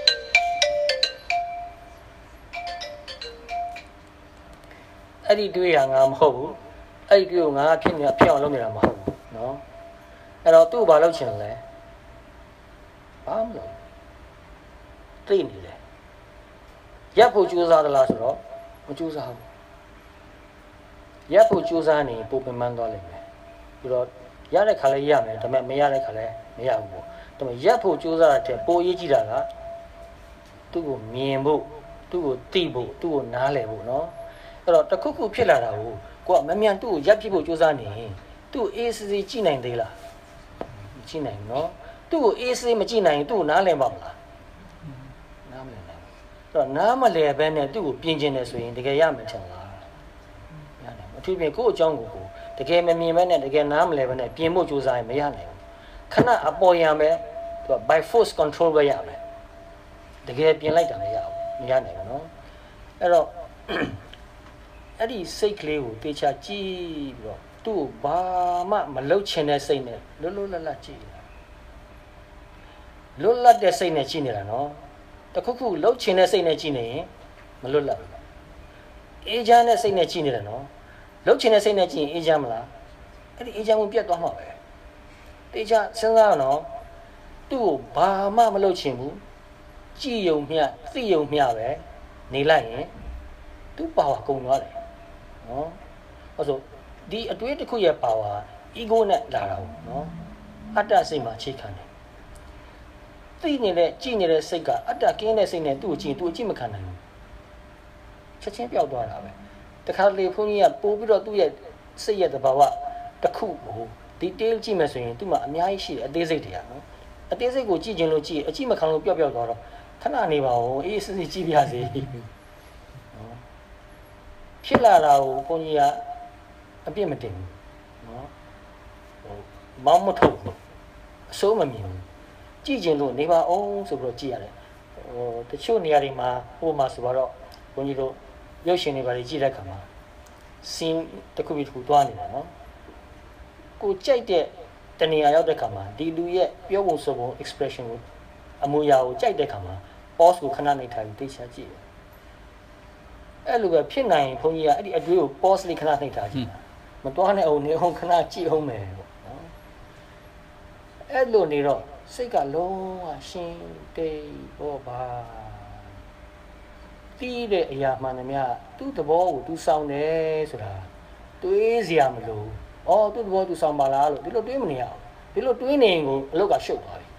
[SPEAKER 2] အဲ့ဒီတွေးရငါမဟုတ်ဘူးအဲ့ဒီတွေးကိုငါဖြစ်အောင်လုပ်နေတာမဟုတ်ဘူးเนาะအဲ့တော့သူ့ဘာလုပ်ချင်လဲဘာမလုပ်သိနေတယ်ရပ်ဖို့ကြိုးစားသလားဆိုတော့မကြိုးစားဘူးရပ်ဖို့ကြိုးစားနေပုံပင်မှန်းသွားလိမ့်မယ်ပြီးတော့ရတဲ့ခါလည်းရမယ်ဒါပေမဲ့မရတဲ့ခါလည်းမရဘူးပေါ့ဒါပေမဲ့ရပ်ဖို့ကြိုးစားတဲ့ပိုအရေးကြီးတာကသူ့ကိုမြင်ဖို့သူ့ကိုသိဖို့သူ့ကိုနားလည်ဖို့เนาะအဲ့တော့တစ်ခုခုဖြစ်လာတာကိုကိုကမမြန်သူ့ကိုရပ်ပြဖို့ကြိုးစားနေသူ့အေးစေးကြည့်နိုင်သေးလားမကြည့်နိုင်ဘူးเนาะသူ့ကိုအေးစေးမကြည့်နိုင်ရင်သူ့ကိုနားလည်ပါမလားနားမလည်နိုင်ဘူးအဲ့တော့နားမလည်ဘဲနဲ့သူ့ကိုပြင်ကျင်တယ်ဆိုရင်တကယ်ရမယ်ထင်လားရတယ်အထူးဖြင့်ကိုယ့်အကြောင်းကိုတကယ်မမြင်ဘဲနဲ့တကယ်နားမလည်ဘဲနဲ့ပြင်ဖို့ကြိုးစားရင်မရနိုင်ဘူးခဏအပေါ်ရံပဲသူက by force control ပဲရမယ်တကယ်ပြင်လိုက်တာမရဘူးမရနိုင်ဘူးเนาะအဲ့တော့အဲ့ဒီစိတ်ကလေးကိုတေချာကြည့်ပြီးတော့သူ့ကိုဘာမှမလုပ်ချင်တဲ့စိတ်နဲ့လွတ်လပ်ကြည့်လွတ်လပ်တဲ့စိတ်နဲ့ကြည့်နေတာနော်တခုခုလှုပ်ချင်တဲ့စိတ်နဲ့ကြည့်နေရင်မလွတ်လပ်ဘူးအေးချမ်းတဲ့စိတ်နဲ့ကြည့်နေတယ်နော်လှုပ်ချင်တဲ့စိတ်နဲ့ကြည့်ရင်အေးချမ်းမလားအဲ့ဒီအေးချမ်းမှုပြတ်သွားမှာပဲတေချာစဉ်းစားရအောင်သူ့ကိုဘာမှမလုပ်ချင်ဘူးကြည့်ယုံမျှသိယုံမျှပဲနေလိုက်ရင်သူ့ပါဝါကုန်သွားတယ်နော်အဲ့ဆိုဒီအတွေးတစ်ခုရဲ့ပါဝါ ego နဲ့လာတာဟုတ်နော်အတ္တစိတ်မှာအခြေခံတယ်သိနေတဲ့ကြည်နေတဲ့စိတ်ကအတ္တကင်းတဲ့စိတ်နဲ့သူ့ကိုကြည့်သူအကြည့်မခံနိုင်ဘူးချက်ချင်းပျောက်သွားတာပဲတခါလေဘုန်းကြီးကပို့ပြီးတော့သူ့ရဲ့စိတ်ရဲ့သဘာဝတစ်ခုကို detail ကြည့်မယ်ဆိုရင်သူ့မှာအများကြီးရှိတယ်အသေးစိတ်တွေနော်အသေးစိတ်ကိုကြည့်ခြင်းလို့ကြည့်အကြည့်မခံလို့ပျောက်သွားတော့ခဏနေပါဦးအေးစစ်စစ်ကြည့်ပြစေနော်ဖြစ်လာတာကိုဘုန်းကြီးကအပြစ်မတင်ဘူးနော်မောင်းမထုတ်ဘူးအစိုးမမြင်ဘူးကြည့်ခြင်းလို့နေပါအောင်ဆိုပြီးတော့ကြည့်ရတယ်တချို့နေရာတွေမှာဟိုမှာဆိုတော့ဘုန်းကြီးတို့ရုပ်ရှင်တွေပါကြည့်တဲ့အခါမှာ scene တစ်ခုပြီးတစ်ခုသွားနေတယ်နော်ကိုကြိုက်တဲ့တနေရာရောက်တဲ့အခါမှာဒီလူရဲ့ပြောပုံဆိုပုံ expression ကိုအမူအရာကိုကြိုက်တဲ့အခါမှာ pause ကိုခဏနေထိုင်ပြီးသိချာကြည့်တယ်အဲ့လိုပဲဖြစ်နိုင်ရင်ဘုန်းကြီးကအဲ့ဒီအတွေးကို pause လေးခဏနှိပ်ထားကြည့်တာမတွားနဲ့အောင်နေအောင်ခဏကြည့်အောင်မယ်ပေါ့နော်အဲ့လိုနေတော့စိတ်ကလုံးဝရှင်းတိတ်ပေါ့ပါတီးတဲ့အရာမှန်သမျှသူ့သဘောကိုသူဆောင်တယ်ဆိုတာတွေးစရာမလိုဘူးသူ့သဘောသူဆောင်ပါလားလို့ဒီလိုတွေးမနေရအောင်ဒီလိုတွေးနေရင်ကိုအလုပ်ကရှုပ်သွားပြီ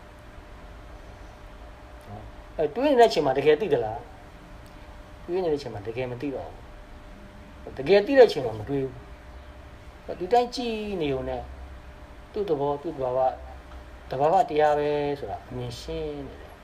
[SPEAKER 2] တွေးနေတဲ့ချိန်မှာတကယ်သိသလားတွေးနေတဲ့ချိန်မှာတကယ်မသိတော့ဘူးတကယ်သိတဲ့ချိန်မှာမတွေးဘူးဒီတိုင်းကြည့်နေုံနဲ့သူ့သဘောသူ့သဘာဝတရားပဲဆိုတာအမြင်ရှင်းနေတယ်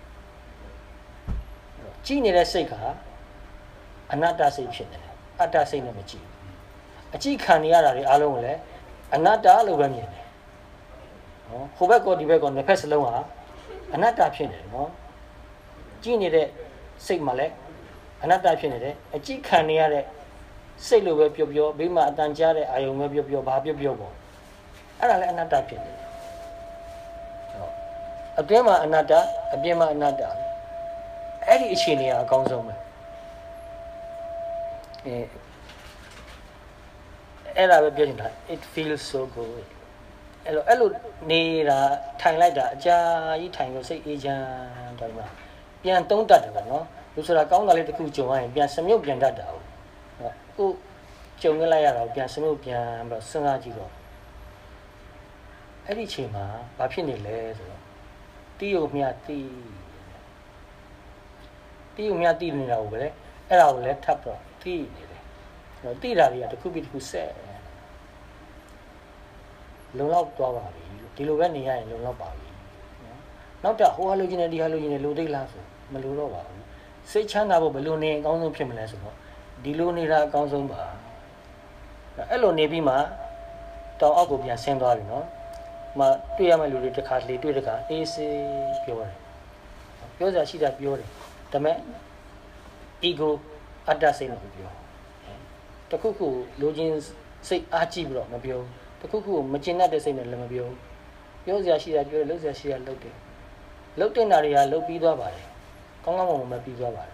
[SPEAKER 2] ကြည့်နေတဲ့စိတ်ကအနတ္တစိတ်ဖြစ်နေတယ်အတ္တစိတ်နဲ့မကြည့်ဘူးအကြည့်ခံနေရတာတွေအားလုံးကိုလည်းအနတ္တလို့ပဲမြင်တယ်နော်ဟိုဘက်ကောဒီဘက်ကောနှစ်ဖက်စလုံးဟာအနတ္တဖြစ်နေတယ်နော်ကြည့်နေတဲ့စိတ်မှလည်းအနတ္တဖြစ်နေတယ်အကြည့်ခံနေရတဲ့စိတ်လိုပဲပြောဘေးမှာအတန်ကြားတဲ့အာယုံပဲပြောဘာပြောပေါ့အဲ့ဒါလည်းအနတ္တဖြစ်နေတယ်အတွင်းမှာအနတ္တအပြင်မှာအနတ္တအဲ့ဒီအခြေအနေကအကောင်းဆုံးပဲအဲ့ဒါပဲပြောချင်တာ it feels so good အဲ့လိုနေတာထိုင်လိုက်တာအကြာကြီးထိုင်လို့စိတ်အေးချမ်းတော်မှာပြန်သုံးတတ်တယ်ပေါ့နော်လူဆိုတာကောင်းတာလေးတစ်ခုကြုံရရင်ပြန်စမြုပ်ပြန်တတ်တာဟုတ်ကိုကြုံခဲ့လိုက်ရတာပြန်စမြုပ်ပြန်ပြီးတော့စဉ်းစားကြည့်တော့အဲ့ဒီအချိန်မှာဘာဖြစ်နေလဲဆိုတော့တီးုံမြတီးနေတာကိုပဲလေအဲ့ဒါကိုလည်းထပ်တော့တီးနေတယ်တီးတာတွေကတစ်ခုပြီးတစ်ခုဆက်လုံလောက်သွားပါပြီဒီလိုပဲနေရရင်လုံလောက်ပါပြီနောက်တော့ဟိုဟာလိုချင်တယ်ဒီဟာလိုချင်တယ်လိုသိလားဆိုမလိုတော့ပါဘူးစိတ်ချမ်းသာဖို့ဘယ်လိုနေအကောင်းဆုံးဖြစ်မလဲဆိုတော့ဒီလိုနေတာအကောင်းဆုံးပါအဲ့လိုနေပြီးမှတောင်အောက်ကိုပြန်ဆင်းသွားပြီနော် mà tuy mà lùi được khát lì tuy được cả AC biểu ra chỉ là biểu đấy, thế mà ego ada say nó biểu, tất cả khu lối in say achi biểu mà biểu, tất cả khu mà trên ada say nó là mà biểu ra chỉ là biểu lối ra chỉ là lối tên nào là lối pi đó vậy, con mà pi đó vậy,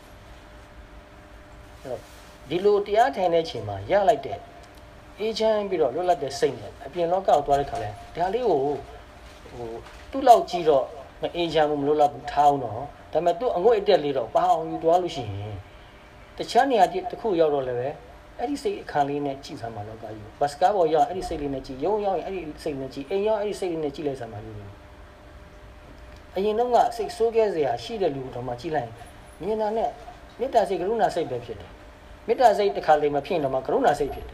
[SPEAKER 2] đi lối thì ở thế này chỉ mà giá lại đấy. Ý chang biết rồi, lúc là để sinh nhật, bây giờ nó cao tuổi rồi, thì anh ấy tu lâu chỉ rồi, mà ý chang lúc là bút thao nó,แต่mà tu ngồi để lý rồi, bao nhiêu tuổi lúc gì,แต่chán này thì khu yêu rồi là vậy, ấy xây khang lý này chỉ sao mà nó cái gì, basketball yêu, ấy xây lý này chỉ, yoga yêu, ấy xây lý này chỉ, anh yêu, ấy xây lý này chỉ là sao mà gì, anh nó ngã xây số cái gì à, xí để lưu đó mà chỉ là, như nào nè, mấy ta xây cái lúc nào xây đẹp vậy, mấy ta xây cái khang lý mà phiền đó mà cái lúc nào xây vậy.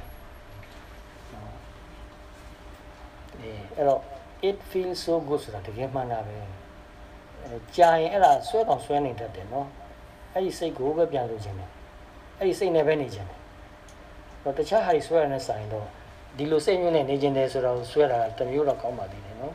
[SPEAKER 2] It feels so goodဆိုတာတကယ်မှန်တာပဲကြာရင်အဲ့ဒါဆွဲတောင်ဆွဲနေတတ်တယ်နော်အဲ့ဒီစိတ်ကိုပဲပြန်လို့ခြင်းတယ်အဲ့ဒီစိတ်နဲ့ပဲနေခြင်းတယ်တော့တခြားဟာတွေဆွဲရတဲ့ဆိုင်တော့ဒီလိုစိတ်မျိုးနဲ့နေခြင်းတယ်ဆိုတော့ဆွဲတာတမျိုးတော့ကောင်းပါသေးတယ်နော်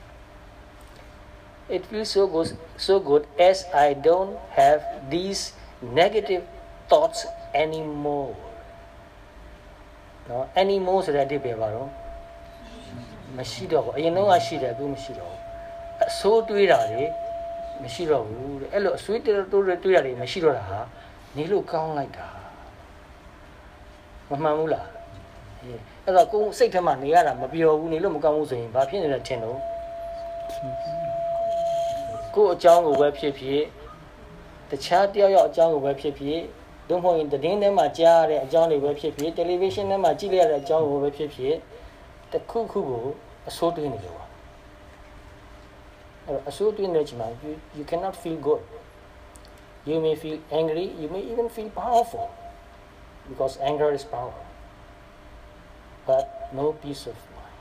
[SPEAKER 2] It feels so good as I don't have these negative thoughts anymore နော် anymore ဆိုတဲ့အဓိပ္ပာယ်ပါတော့မရှိတော့ဘူးအရင်တော့ရှိတယ်အခုမရှိတော့ဘူးအဆိုးတွေးတာတွေမရှိတော့ဘူးတဲ့အဲ့လိုအဆွေးတွေးတာတွေမရှိတော့တာဟာနေလို့ကောင်းလိုက်တာမမှန်ဘူးလားအဲ့တော့ကိုယ်စိတ်ထဲမှာနေရတာမပြောဘူးနေလို့မကောင်းဘူးဆိုရင်ဘာဖြစ်နေလဲထင်တော့ကိုယ်အကြောင်းကိုပဲဖြစ်ဖြစ်တခြားတယောက်အကြောင်းကိုပဲဖြစ်ဖြစ်သို့မဟုတ်ရင်သတင်းထဲမှာကြားရတဲ့အကြောင်းတွေပဲဖြစ်ဖြစ်တယ်လီဗီရှင်းထဲမှာကြည့်လိုက်ရတဲ့အကြောင်းကိုပဲဖြစ်ဖြစ်တခုခုကိုအဆိုးတွေးနေကြပါအဆိုးတွေးနေချင်မှာ you cannot feel good you may feel angry you may even feel powerful because anger is power but no peace of mind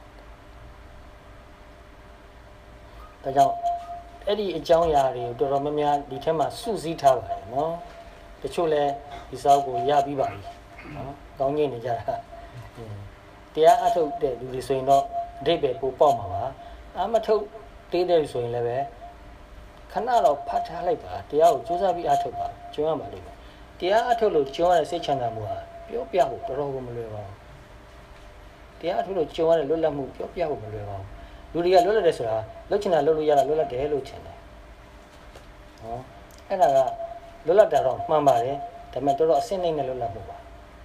[SPEAKER 2] ဒါကြောင့်အဲ့ဒီအကြောင်းအရာတွေကိုတော်တော်များများဒီထဲမှာစုစည်းထားပါတယ်နော်တချို့လဲဒီစာအုပ်ကိုရပြီးပါပြီနော်ကောင်းကျင်နေကြတာတရားအထုတ်တဲ့လူတွေဆိုရင်တော့အဓိပ္ပာယ်ပိုပေါက်မှာပါအမထုတ်သေးတယ်ဆိုရင်လည်းပဲခဏတော့ဖတ်ထားလိုက်ပါတရားကိုစူးစမ်းပြီးအထုတ်ပါကျုံရမှာလိမ့်မယ်တရားအထုတ်လို့ကျုံရတဲ့စိတ်ချမ်းသာမှုဟာပြောပြဖို့တော်တော်ကိုမလွယ်ပါဘူးတရားအထုတ်လို့ကျုံရတဲ့လွတ်လပ်မှုပြောပြဖို့မလွယ်ပါဘူးလူတွေကလွတ်လပ်တယ်ဆိုတာလွတ်ချင်တာလွတ်လို့ရတာလွတ်လပ်တယ်လို့ထင်တယ်ဟောအဲ့ဒါကလွတ်လပ်တာတော့မှန်ပါတယ်ဒါပေမဲ့တော်တော်အဆင့်နှိမ့်နဲ့လွတ်လပ်မှုပါ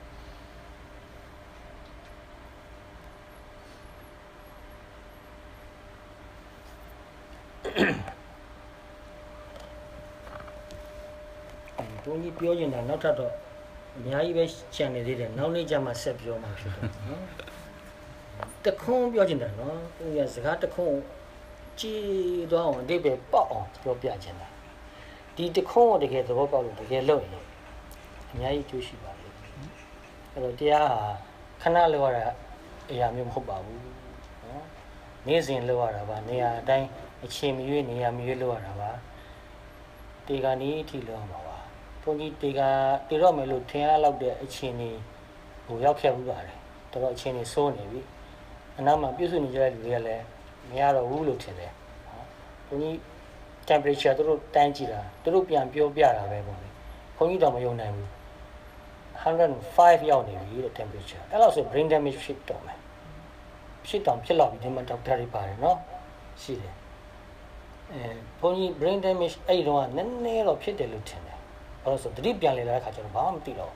[SPEAKER 2] ဘုန်းကြီးပြောနေတာနောက်ထပ်တော့အများကြီးပဲချန်နေသေးတယ်နောက်နေ့ကျမှဆက်ပြောမှာဖြစ်တယ်နော်တခွန်းပြောနေတာနော်ဘုန်းကြီးစကားတခွန်းကြည်သွားအောင်အဓိပ္ပာယ်ပေါက်အောင်ပြောပြချင်တာဒီတခွန်းကိုတကယ်သဘောပေါက်လို့တကယ်လုပ်ရင်အများကြီးကျိုးရှိပါလိမ့်မယ်အဲ့တော့တရားဟာခဏလောက်ရတာအရာမျိုးမဟုတ်ပါဘူးနော်နေ့စဉ်လောက်ရတာပါနေရာအတိုင်းအချိန်မရွေးနေရာမရွေးလောက်ရတာပါဒီကနေ့အထိလောက်မှာပါဘုန်းကြီးဒီကတည်တော့မယ်လို့ထင်ရလောက်တဲ့အချိန်ကြီးဟိုရောက်ခဲ့ဘူးပါတယ်တော်တော်အချိန်ကြီးစိုးနေပြီအနားမှာပြုစုနေကြတဲ့လူတွေကလည်းမရတော့ဘူးလို့ထင်တယ်ဘုန်းကြီး temperature တို့တိုင်းကြည့်တာတို့ပြန်ပြောပြတာပဲပေါ့လေဘုန်းကြီးတော့မယုံနိုင်ဘူး105ရောက်နေပြီတဲ့ temperature အဲ့လောက်ဆို brain damage ဖြစ်တော့မယ်ဖြစ်တော့ဖြစ်လောက်ပြီဒီမှာ doctor တွေပါတယ်နော်ရှိတယ်ဘုန်းကြီး brain damage အဲ့တော့နည်းနည်းတော့ဖြစ်တယ်လို့ထင်တယ်ဘာလို့ဆိုသတိပြန်လေလာတဲ့ခါကျတော့ဘာမှမသိတော့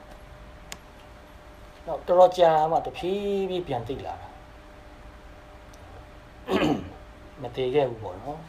[SPEAKER 2] တော့တော်တော်ကြာမှတဖြည်းဖြည်းပြန်သိလာတာမတည်ခဲ့ဘူးပေါ့နော်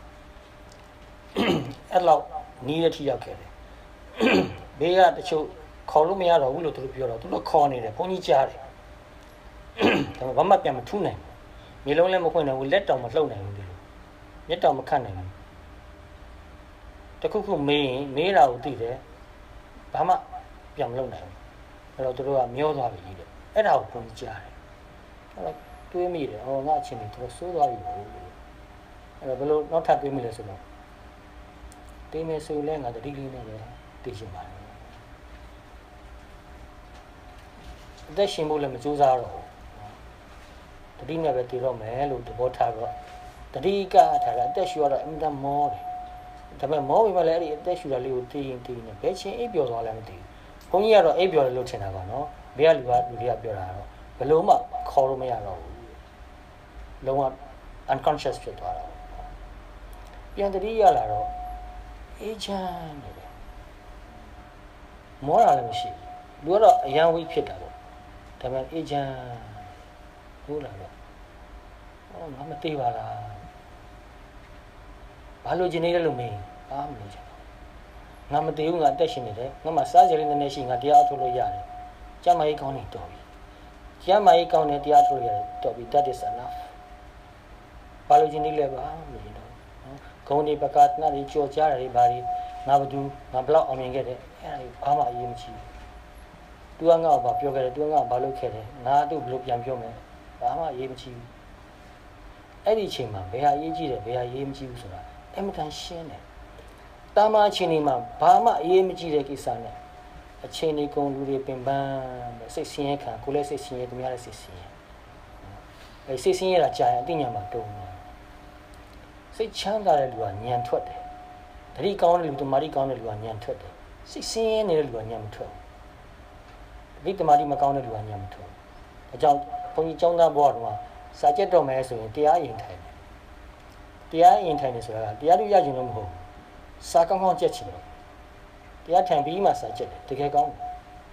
[SPEAKER 2] အဲ့လောက်နီးတဲ့ထိရောက်ခဲ့တယ်ဘေးကတချို့ခေါ်လို့မရတော့ဘူးလို့သူတို့ပြောတော့သူတို့ခေါ်နေတယ်ဘုန်းကြီးကြားတယ်ဒါပေမဲ့ဘာမှပြန်မထူးနိုင်ဘူးမျိုးလုံးလည်းမခွင့်နိုင်ဘူးလက်တောင်မလှုပ်နိုင်ဘူးဒီလိုမျက်တောင်မခတ်နိုင်ဘူးတခုခုမေးရင်မေးတာကိုသိတယ်ဘာမှပြန်မလုပ်နိုင်ဘူးအဲ့တော့သူတို့ကမျောသွားပြီတဲ့အဲ့ဒါကိုဘုန်းကြီးကြားတယ်အဲ့တော့တွေးမိတယ်ဟောငါအချင်းတွေသူတို့စိုးသွားပြီလို့အဲ့တော့ဘယ်လိုနောက်ထပ်တွေးမိလဲဆိုတော့တေးမယ်ဆိုရင်လည်းငါတတိလေးနဲ့ပဲသိချင်ပါတယ်အသက်ရှင်ဖို့လည်းမကြိုးစားတော့ဘူးတတိနဲ့ပဲတည်တော့မယ်လို့သဘောထားတော့တတိကထားတာအသက်ရှူရတော့အင်တာမောတယ်ဒါပေမဲ့မောပြီးမှလည်းအဲ့ဒီအသက်ရှူတာလေးကိုတီးရင်တီးနေဘယ်ချင်းအိပ်ပျော်သွားလဲမသိဘူးဘုန်းကြီးကတော့အိပ်ပျော်တယ်လို့ထင်တာပါနော်ဘေးကလူတွေကပြောတာတော့ဘယ်လို့မှခေါ်လို့မရတော့ဘူးလုံးဝ unconscious ဖြစ်သွားတာပြန်တတိရလာတော့အေးချမ်းနေတယ်မောတာလည်းမရှိဘူးလူကတော့အယံဝိဖြစ်တာပေါ့ဒါပေမဲ့အေးချမ်းဟုတ်လားတော့ငါမသိပါလားဘာလို့ကျင်နေလဲလို့မင်းအားမလို့ချင်ငါမသိဘူးငါအသက်ရှင်နေတယ်ငါမှစားကြလေးနည်းနည်းရှိငါတရားအထုတ်လို့ရတယ်ကျမ်းမာရေးကောင်းနေတော်ပြီကျမ်းမာရေးကောင်းနေတရားထုတ်လို့ရတယ်တော်ပြီ that is enough ဘာလို့ကျင်နေလဲပါမလို့တော့ဂုံဒီပကတ်နာတွေကြော်ကြားတယ်ဘာတွေငါဘသူငါဘလောက်အောင်မြင်ခဲ့တယ်အဲ့ဒါဘာမှအရေးမကြီးဘူးသူကငါ့ကိုဘာပြောခဲ့တယ်သူကငါ့ကိုဘာလုပ်ခဲ့တယ်ငါသူ့ဘလို့ပြန်ပြောမယ်ဘာမှအရေးမကြီးဘူးအဲ့ဒီအချိန်မှာဘယ်ဟာအရေးကြီးတယ်ဘယ်ဟာအရေးမကြီးဘူးဆိုတာအမှန်တန်ရှင်းတယ်တာမအချိန်ဒီမှာဘာမှအရေးမကြီးတဲ့ကိစ္စနဲ့အချိန်ဒီကုန်လူတွေပင်ပန်းစိတ်ဆင်းရဲခံကိုယ်လည်းစိတ်ဆင်းရဲသူများလည်းစိတ်ဆင်းရဲအဲ့စိတ်ဆင်းရဲတာကြာရင်အသိဉာဏ်မှာတုံးတယ်စိတ်ချမ်းသာတဲ့လူကဉာဏ်ထွက်တယ်တတိကောင်းတဲ့လူတမာတိကောင်းတဲ့လူကဉာဏ်ထွက်တယ်စိတ်ဆင်းရဲနေတဲ့လူကဉာဏ်မထွက်ဘူးတတိတမာတိမကောင်းတဲ့လူကဉာဏ်မထွက်ဘူးအကြောင်းဘုန်းကြီးကျောင်းသားဘဝတုန်းကစာကြက်တော်မယ်ဆိုရင်တရားရင်ထိုင်တယ်တရားရင်ထိုင်နေဆိုတာကတရားသူရခြင်းလို့မဟုတ်ဘူးစာကောင်းကောင်းကြက်ချင်တယ်တရားထိုင်ပြီးမှစာကြက်တယ်တကယ်ကောင်းတယ်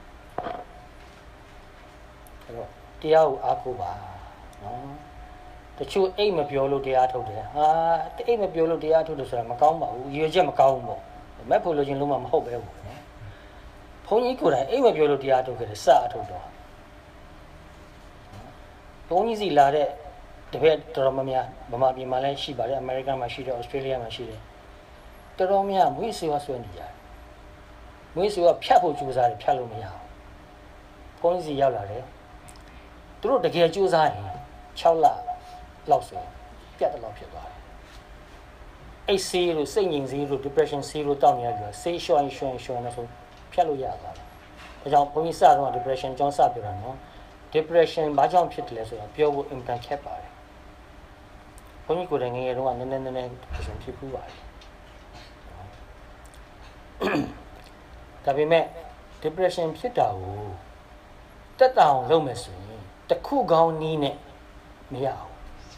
[SPEAKER 2] အဲ့တော့တရားကိုအားကိုးပါနော်တချို့အိတ်မပြောလို့တရားထုတ်တယ်ဟာအိတ်မပြောလို့တရားထုတ်တယ်ဆိုတာမကောင်းပါဘူးရွေချက်မကောင်းဘူးပေါ့မက်ဖို့လို့ခြင်းလုံးဝမဟုတ်ပဲဘူးနော်ဘုန်းကြီးကိုယ်တိုင်အိတ်မပြောလို့တရားထုတ်ခဲ့တယ်စအထုတ်တော့ဘုန်းကြီးစီလာတဲ့တပည့်တော်တော်များများဗမာပြည်မှာလည်းရှိပါတယ်အမေရိကန်မှာရှိတယ်ဩစတြေးလျမှာရှိတယ်တော်တော်များမွေးဆွေးဆွဲနေကြတယ်မွေးဆွေးကဖြတ်ဖို့ကြိုးစားတယ်ဖြတ်လို့မရဘူးဘုန်းကြီးစီရောက်လာတယ်သူတို့တကယ်ကြိုးစားရင်6လလောက်ဆိုပြတ်တော့ဖြစ်သွားတယ်အိတ်ဆေးလို့စိတ်ငြိမ်ဆေးလို့ depression ဆေးလို့တောက်နေရလို့ဆေးရှော့ရင်နဲ့ဆိုဖြတ်လို့ရသွားတယ်ဒါကြောင့်ဘုန်းကြီးစတော့ depression ကြောင့်စပြောတာနော် depression ဘာကြောင့်ဖြစ်တယ်လဲဆိုတော့ပြောဖို့ impact ခက်ပါတယ်ဘုန်းကြီးကိုယ်တိုင်ငယ်ငယ်တုန်းကနည်းနည်း depression ဖြစ်ဖူးပါတယ်ဒါပေမဲ့ depression ဖြစ်တာကိုတက်တောင်လုပ်မယ်ဆိုရင်တစ်ခုကောင်းနည်းနဲ့မရဘူး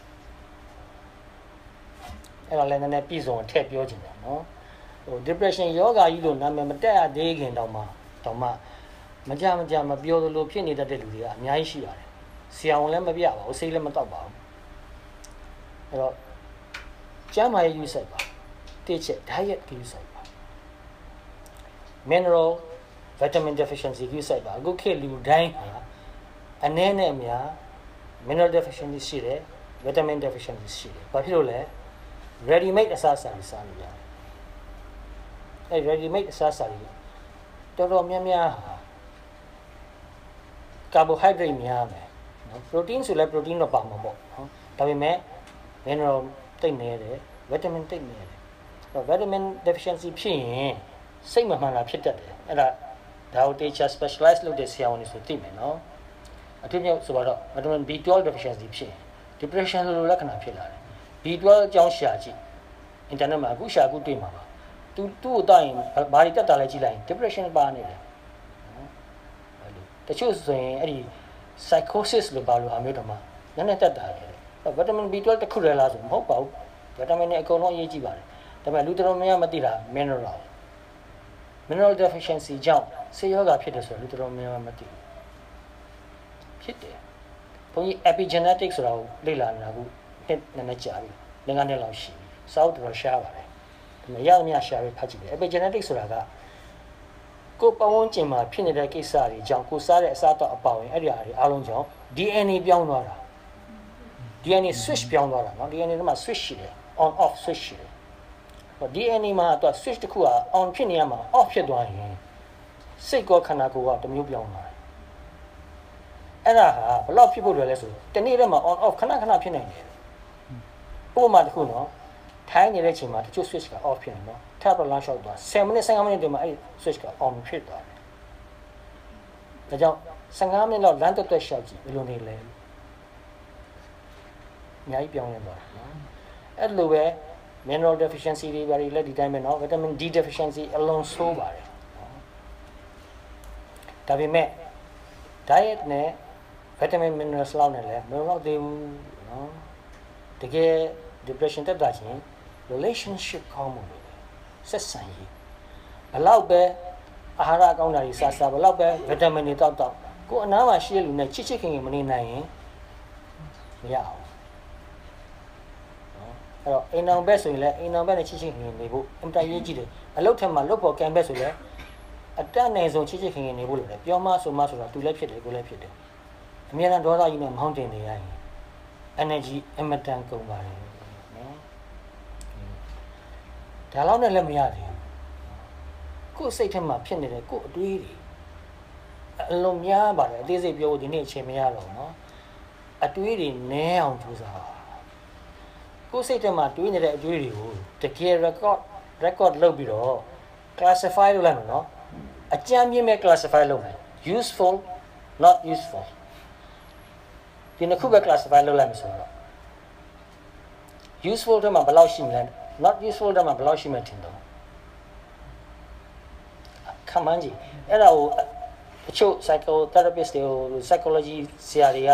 [SPEAKER 2] အဲ့တော့လည်းနည်းနည်းပြည်စုံထည့်ပြောချင်တယ်နော်ဟို depression ယောဂါကြီးလို့နာမည်မတက်ရသေးခင်တောင်မှမကြမပြောသလိုဖြစ်နေတတ်တဲ့လူတွေကအများကြီးရှိပါတယ်ဆရာဝန်လည်းမပြပါဘူးဆေးလည်းမတောက်ပါဘူးအဲ့တော့ကျန်းမာရေးယူဆိုင်ပါတစ်ချက် diet ယူဆိုင်ပါ mineral vitamin deficiency ယူဆိုင်ပါအခုခေတ်လူတိုင်းဟာအနည်းနဲ့အများ mineral deficiency ရှိတယ် vitamin deficiency ရှိတယ်ဘာဖြစ်လို့လဲ ready made အစားအစာတွေစားနေရတယ်အဲ့ ready made အစားအစာတွေတော်တော်များများဟာ carbohydrate များမယ်နော် protein ဆိုလဲ protein တော့ပါမှာပေါ့နော်ဒါပေမဲ့ mineral တိတ်နေတယ် vitamin တိတ်နေတယ်အဲ့ vitamin deficiency ဖြစ်ရင်စိတ်မမှန်တာဖြစ်တတ်တယ်အဲ့ဒါကို teacher specialize လုပ်တဲ့ဆရာဝန်တွေဆိုသိမယ်နော်အထူးသဖြင့်ဆိုတော့ vitamin B12 deficiency ဖြစ်ရင် depression လိုလက္ခဏာဖြစ်လာတယ် B12 အကြောင်းရှာကြည့် internet မှာအခုရှာအခုတွေ့မှာပါသူ့ကိုတောက်ရင်ဘာတွေတက်တာလဲကြည့်လိုက်ရင် depression ပါနေတယ်နော်တချို့ဆိုရင်အဲ့ဒီ psychosis လို့ပါလို့ဟာမျိုးတော့မှနည်းနည်းတက်တာလေvitamin B12 တစ်ခုလည်းလားဆိုမဟုတ်ပါဘူး vitamin တွေအကုန်လုံးအရေးကြီးပါတယ်ဒါပေမဲ့လူတော်များမသိတာ mineral deficiency ကြောင့်ဆေးရောဂါဖြစ်တယ်ဆိုတော့လူတော်များမသိဘူးဖြစ်တယ်ဘုန်းကြီး epigenetic ဆိုတာကိုလေ့လာနေတာခုနည်းနည်းကြာပြီငါးနှစ်လောက်ရှိပြီစောက်တော်ရှားပါတယ်ဒါပေမဲ့ရသမျှရှားပြီးဖတ်ကြည့်တယ် epigenetic ဆိုတာကကိုယ်ပဝန်းကျင်မှာဖြစ်နေတဲ့ကိစ္စတွေကြောင့်ကိုစားတဲ့အစားအသောက်အပေါင်းအဲ့ဒီအားလုံးကြောင့် DNA ပြောင်းသွားတာ DNA switch ပြောင်းသွားတာเนาะ DNA ထဲမှာ switch ရှိတယ် on off switch ရှိတယ်ဟို DNA မှာတော့ switch တစ်ခုက on ဖြစ်နေရမှာ off ဖြစ်သွားရင်စိတ်ကောခန္ဓာကိုယ်ကတစ်မျိုးပြောင်းသွားတယ်အဲ့ဒါဟာဘယ်လောက်ဖြစ်ဖို့လွယ်လဲဆိုတနေ့တည်းမှာ on off ခဏဖြစ်နိုင်တယ်ဥပမာတစ်ခုเนาะထိုင်းနေတဲ့ချိန်မှာတချို့ switch က off ဖြစ်နေเนาะထပ်တော့ launch outသွား10မိနစ်15မိနစ်တည်းမှာအဲ့ switch က on ဖြစ်သွားတယ်ဒါကြောင့်15မိနစ်လောက်လမ်းတက်ရှောက်ကြည့်ဘယ်လိုနေလဲအများကြီးပြောင်းလဲသွားတယ်နော်အဲ့လိုပဲ mineral deficiency တွေဘာတွေလဲဒီတိုင်းပဲเนาะ vitamin D deficiency အလုံးဆိုးပါတယ်ဒါပေမဲ့ diet နဲ့ vitamin minerals လောက်နဲ့လည်းမလောက်သေးဘူးเนาะတကယ် depression တက်တာချင်း relationship ကောင်းမှုတွေဆက်ဆံရေးဘလောက်ပဲအာဟာရကောင်းတာတွေစားဘလောက်ပဲ vitamin တွေတောက်ကိုအနားမှာရှိတဲ့လူနဲ့ချစ်ခင်မနေနိုင်ရင်မရအောင်အဲ့တော့အိမ်အောင်ဘက်ဆိုရင်လည်းအိမ်အောင်ဘက်နဲ့ချစ်ခင်နေဖို့အင်တာရေးကြည့်တယ်အလုပ်ထက်မှာလုပ်ပေါ်ကံဘက်ဆိုလည်းအတက်နိုင်ဆုံးချစ်ခင်နေဖို့လို့လေပြောမဆိုမှဆိုတာသူလည်းဖြစ်တယ်ကိုလည်းဖြစ်တယ်အများနဲ့ဒေါသကြီးနဲ့မောင်းတင်နေရရင် energy အမတန်ကုန်ပါတယ်နော်ဒါလောက်နဲ့လည်းမရသေးဘူးကိုယ်စိတ်ထဲမှာဖြစ်နေတဲ့ကိုယ်အတွေးတွေအလုံးများပါတယ်အသေးစိတ်ပြောဖို့ဒီနေ့အချိန်မရတော့ဘူးနော်အတွေးတွေနည်းအောင်ကြိုးစားကိုယ်စိတ်ထဲမှာတွေးနေတဲ့အတွေးတွေကိုတကယ် record လုပ်ပြီးတော့ classify လုပ်လိုက်မယ်နော်အကြမ်းမြင့်မဲ့ classify လုပ်မယ် useful not useful ဒီနှစ်ခုပဲ classify လုပ်လိုက်မယ်ဆိုတော့ useful တဲ့မှာဘယ်လောက်ရှိမလဲ not useful တဲ့မှာဘယ်လောက်ရှိမှထင်တော့ခမန်းကြီးအဲ့ဒါကိုအချို့ psychotherapist တွေ psychology ဆရာတွေက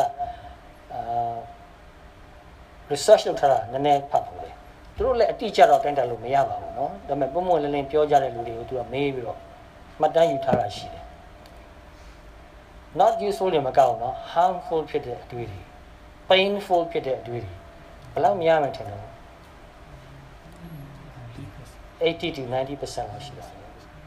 [SPEAKER 2] research လုပ်ထားတာနည်းနည်းဖတ်ဖို့လေသူတို့လည်းအတိအကျတော့တိုင်းတာလို့မရပါဘူးเนาะဒါပေမဲ့ပုံမှန်လင်းလင်းပြောကြတဲ့လူတွေကိုသူကမေးပြီးတော့မှတ်တမ်းယူထားတာရှိတယ် not useful တွေမကောက်ဘူးเนาะ harmful ဖြစ်တဲ့အတွေ့အကြုံ painful ဖြစ်တဲ့အတွေ့အကြုံဘယ်လောက်များမှထင်လဲ80 to 90% လောက်ရှိတယ်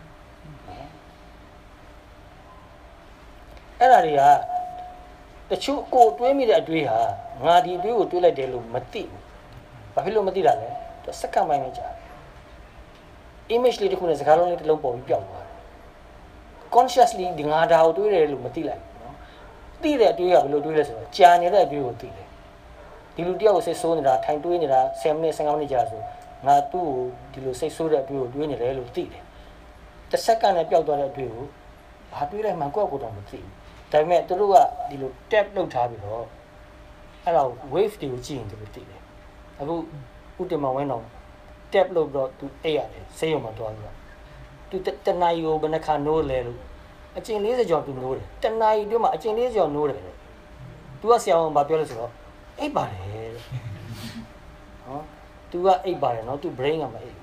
[SPEAKER 2] အဲ့ဒါတွေကတချို့ကိုတွေးမိတဲ့အတွေးဟာငါဒီအတွေးကိုတွေးလိုက်တယ်လို့မသိဘူး။ဘာဖြစ်လို့မသိတာလဲ။သူစက္ကန့်ပိုင်းပဲကြာတယ်။ image လေးတစ်ခုနဲ့စကားလုံးလေးတစ်လုံးပေါ်ပြီးပျောက်သွားတယ်။ consciously ဒီငါဒါကိုတွေးတယ်လို့မသိလိုက်ဘူးနော်။သိတဲ့အတွေးကဘယ်လိုတွေးလဲဆိုတော့ကြာနေတဲ့အတွေးကိုသိတယ်။ဒီလူတယောက်ကိုစိတ်ဆိုးနေတာထိုင်တွေးနေတာ10မိနစ်15မိနစ်ကြာဆိုငါသူ့ကိုဒီလိုစိတ်ဆိုးတဲ့အတွေးကိုတွေးနေတယ်လို့သိတယ်။တစ်စက္ကန့်နဲ့ပျောက်သွားတဲ့အတွေးကိုဘာတွေးလိုက်မှကိုယ့်ကိုယ်တော့မသိဘူး။ဒါပေမဲ့သူတို့ကဒီလို tap လုပ်ထားပြီးတော့အဲ့ဒါ wave တွေကိုကြည့်ရင်သူတို့သိတယ်အခုဥတ္တမဝင်းတော် tap လုပ်တော့သူအိတ်ရတယ်ဆေးရုံမှာတွားပြီးတော့သူတနာရီကိုဘယ်နှခါနိုးလဲလို့အကျဉ်40ကျော်သူနိုးတယ်တနာရီတွင်းမှာအကျဉ်40ကျော်နိုးတယ်လေသူကဆရာဝန်ဘာပြောလဲဆိုတော့အိတ်ပါတယ်တဲ့ဟောသူကအိတ်ပါတယ်နော်သူ brain ကမအိတ်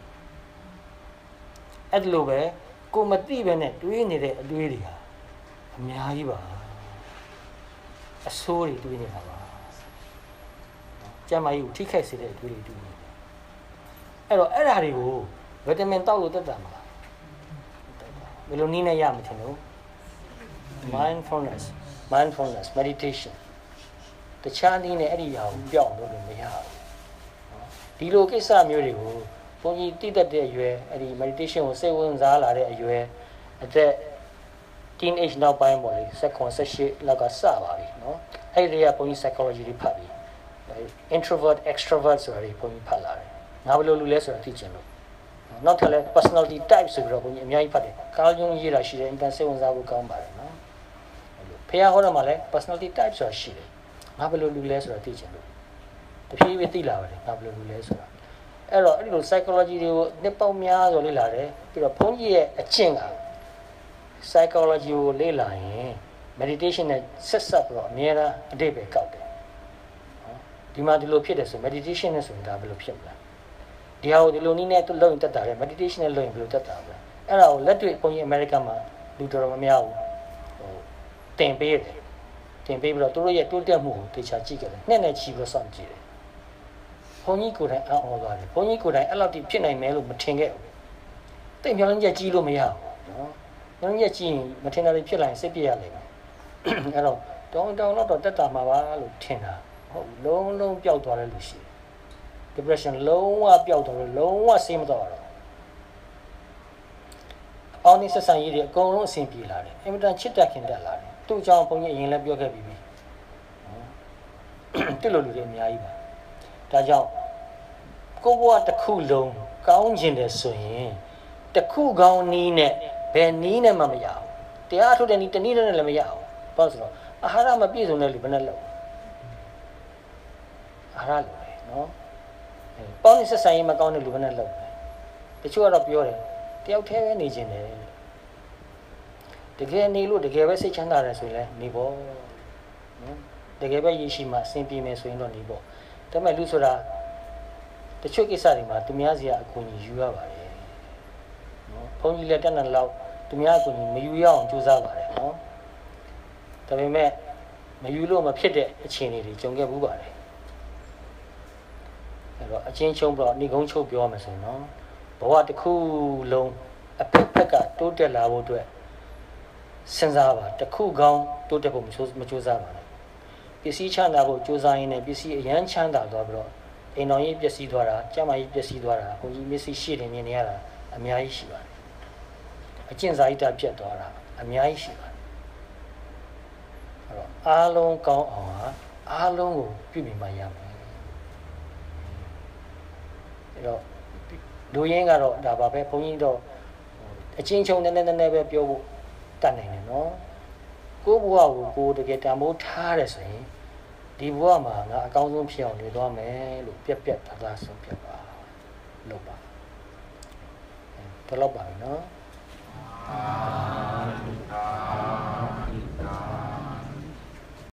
[SPEAKER 2] အဲ့လိုပဲကိုမသိပဲနဲ့တွေးနေတဲ့အတွေးတွေဟာအများကြီးပါအဆိုးတွေတွေးနေတာပါကျမကြီးကိုထိခိုက်စေတဲ့အတွေးတွေတွေးနေတယ်အဲ့တော့အဲ့ဓာတွေကိုဗီတာမင်တောက်လို့တက်တာမလားဘယ်လိုနည်းနဲ့ရမထင်လို့ mindfulness meditation တခြားနည်းနဲ့အဲ့ဒီဟာကိုပြောင်းလို့မရဘူးဒီလိုကိစ္စမျိုးတွေကိုဘုန်းကြီးသိတတ်တဲ့အရွယ်အဲ့ဒီ meditation ကိုစိတ်ဝင်စားလာတဲ့အရွယ်အသက် teenage နောက်ပိုင်းပေါ့လေ18လောက်ကစပါပြီเนาะအဲ့ဒီကဘုန်းကြီး psychology တွေဖတ်ပြီး introvert extrovert ဆိုတာတွေဘုန်းကြီးဖတ်လာတယ်ငါဘယ်လိုလူလဲဆိုတာသိချင်လို့နောက်ထပ်လဲ personality type ဆိုပြီးတော့ဘုန်းကြီးအများကြီးဖတ်တယ်ကားယုံရေးတာရှိတယ်အင်ကန်စိတ်ဝင်စားဖို့ကောင်းပါတယ်เนาะဖះဟောတော့မှလဲ personality type ဆိုတာရှိတယ်ငါဘယ်လိုလူလဲဆိုတာသိချင်လို့တဖြည်းဖြည်းသိလာပါတယ်ငါဘယ်လိုလူလဲဆိုတာအဲ့တော့အဲ့ဒီလို psychology တွေကိုနှစ်ပေါင်းများစွာလေ့လာတယ်ပြီးတော့ဘုန်းကြီးရဲ့အကျင့်က psychology ကိုလေ့လာရင် meditation နဲ့ဆက်ဆက်ပြီးတော့အများအားအတိတ်ပဲကောက်တယ်ဒီမှာဒီလိုဖြစ်တယ်ဆို meditation နဲ့ဆိုရင်ဒါဘယ်လိုဖြစ်မလဲဒီဟာကိုဒီလိုနည်းနဲ့သူလုပ်ရင်တက်တာလေ meditation နဲ့လုပ်ရင်ဘယ်လိုတက်တာလဲအဲ့ဒါကိုလက်တွေ့ဘုန်းကြီးအမေရိကန်မှာလူတော်တော်များများဟိုတင်ပေးတယ်တင်ပေးပြီးတော့သူတို့ရဲ့တိုးတက်မှုကိုတေချာကြည့်ကြတယ်နှစ်နဲ့ချီပြီးတော့စောင့်ကြည့်တယ်ဘုန်းကြီးကိုယ်တိုင်အော်သွားတယ်ဘုန်းကြီးကိုယ်တိုင်အဲ့လောက်ထိဖြစ်နိုင်မယ်လို့မထင်ခဲ့ဘူးတိတ်မျောလင်းချက်ကြီးလို့မရဘူးနော်မျောလင်းချက်ကြီးရင်မထင်တာတွေဖြစ်လာရင်စိတ်ပြည့်ရလိမ့်မယ်အဲ့တော့တောင်းတော့တက်တာမှာပါလို့ထင်တာဟုတ်လုံးပျောက်သွားတဲ့လူရှိတယ် depression လုံးဝပျောက်သွားလို့လုံးဝဆေးမတော့တော့အောင်းနေဆက်ဆံရေးတွေအကုန်လုံးအဆင်ပြေလာတယ်အင်မတန်ချစ်တတ်ခင်တက်လာတယ်သူ့အကြောင်းဘုန်းကြီးအရင်လည်းပြောခဲ့ပြီးပြီတိလို့လူတွေအများကြီးပါဒါကြောင့်ကိုဘဝတစ်ခုလုံးကောင်းခြင်းတယ်ဆိုရင်တစ်ခုကောင်းနည်းနဲ့ဘယ်နည်းနဲ့မှမရဘူးတရားထုတ်တဲ့နည်းတနည်းနဲ့လည်းမရဘူးဘာလို့ဆိုတော့အာဟာရမပြည့်စုံတဲ့လူဘယ်နဲ့လုပ်အာဟာရလိုလေနော်ပေါင်းနေဆက်ဆိုင်မကောင်းတဲ့လူကနဲ့လောက်တချို့ကတော့ပြောတယ်တယောက်တည်းပဲနေခြင်းတယ်တကယ်နေလို့တကယ်ပဲစိတ်ချမ်းသာတယ်ဆိုရင်လည်းနေပေါ့နော်တကယ်ပဲရရှိမှအဆင်ပြေမယ်ဆိုရင်တော့နေပေါ့ဒါပေမဲ့လူဆိုတာတချို့ကိစ္စတွေမှာသူများစီကအကူအညီယူရပါတယ်နော်ဘုန်းကြီးလည်းတက်တဲ့လောက်သူများအကူအညီမယူရအောင်ကြိုးစားပါတယ်နော်ဒါပေမဲ့မယူလို့မဖြစ်တဲ့အခြေအနေတွေကြုံခဲ့ဘူးပါတယ်အဲ့တော့အချင်းချင်းတော့နေကုန်းချုပ်ပြောရမယ်ဆိုရင်နော်ဘဝတစ်ခုလုံးအဖက်ဖက်ကတိုးတက်လာဖို့အတွက်စဉ်းစားပါတစ်ခုကောင်းတိုးတက်ဖို့မကြိုးစားပါနဲ့ပစ္စည်းချမ်းသာဖို့ကြိုးစားရင်းနဲ့ပစ္စည်းအရန်ချမ်းသာသွားပြီးတော့အိမ်တော်ကြီးပျက်စီးသွားတာကျမကြီးပျက်စီးသွားတာဘုန်းကြီးမျက်စိရှိတယ်မြင်နေရတာအများကြီးရှိပါတယ်အကျင့်စာရိတ္တပြတ်သွားတာအများကြီးရှိပါတယ်အဲ့တော့အားလုံးကောင်းအောင်ဟာအားလုံးကိုပြုမိမှရမယ်အဲ့တော့လူရင်းကတော့ဒါပါပဲဘုန်းကြီးတော့အချင်းချင်းနည်းနည်းပဲပြောဖို့တတ်နိုင်တယ်နော်ကိုယ့်ဘဝကိုကိုယ်တကယ်တန်ဖိုးထားတယ်ဆိုရင်ဒီဘဝမှာငါအကောင်းဆုံးဖြစ်အောင်နေသွားမယ်လို့ပြက်သားဆုံးပြပါလုပ်ပါဘယ်လောက်ပါလဲနော်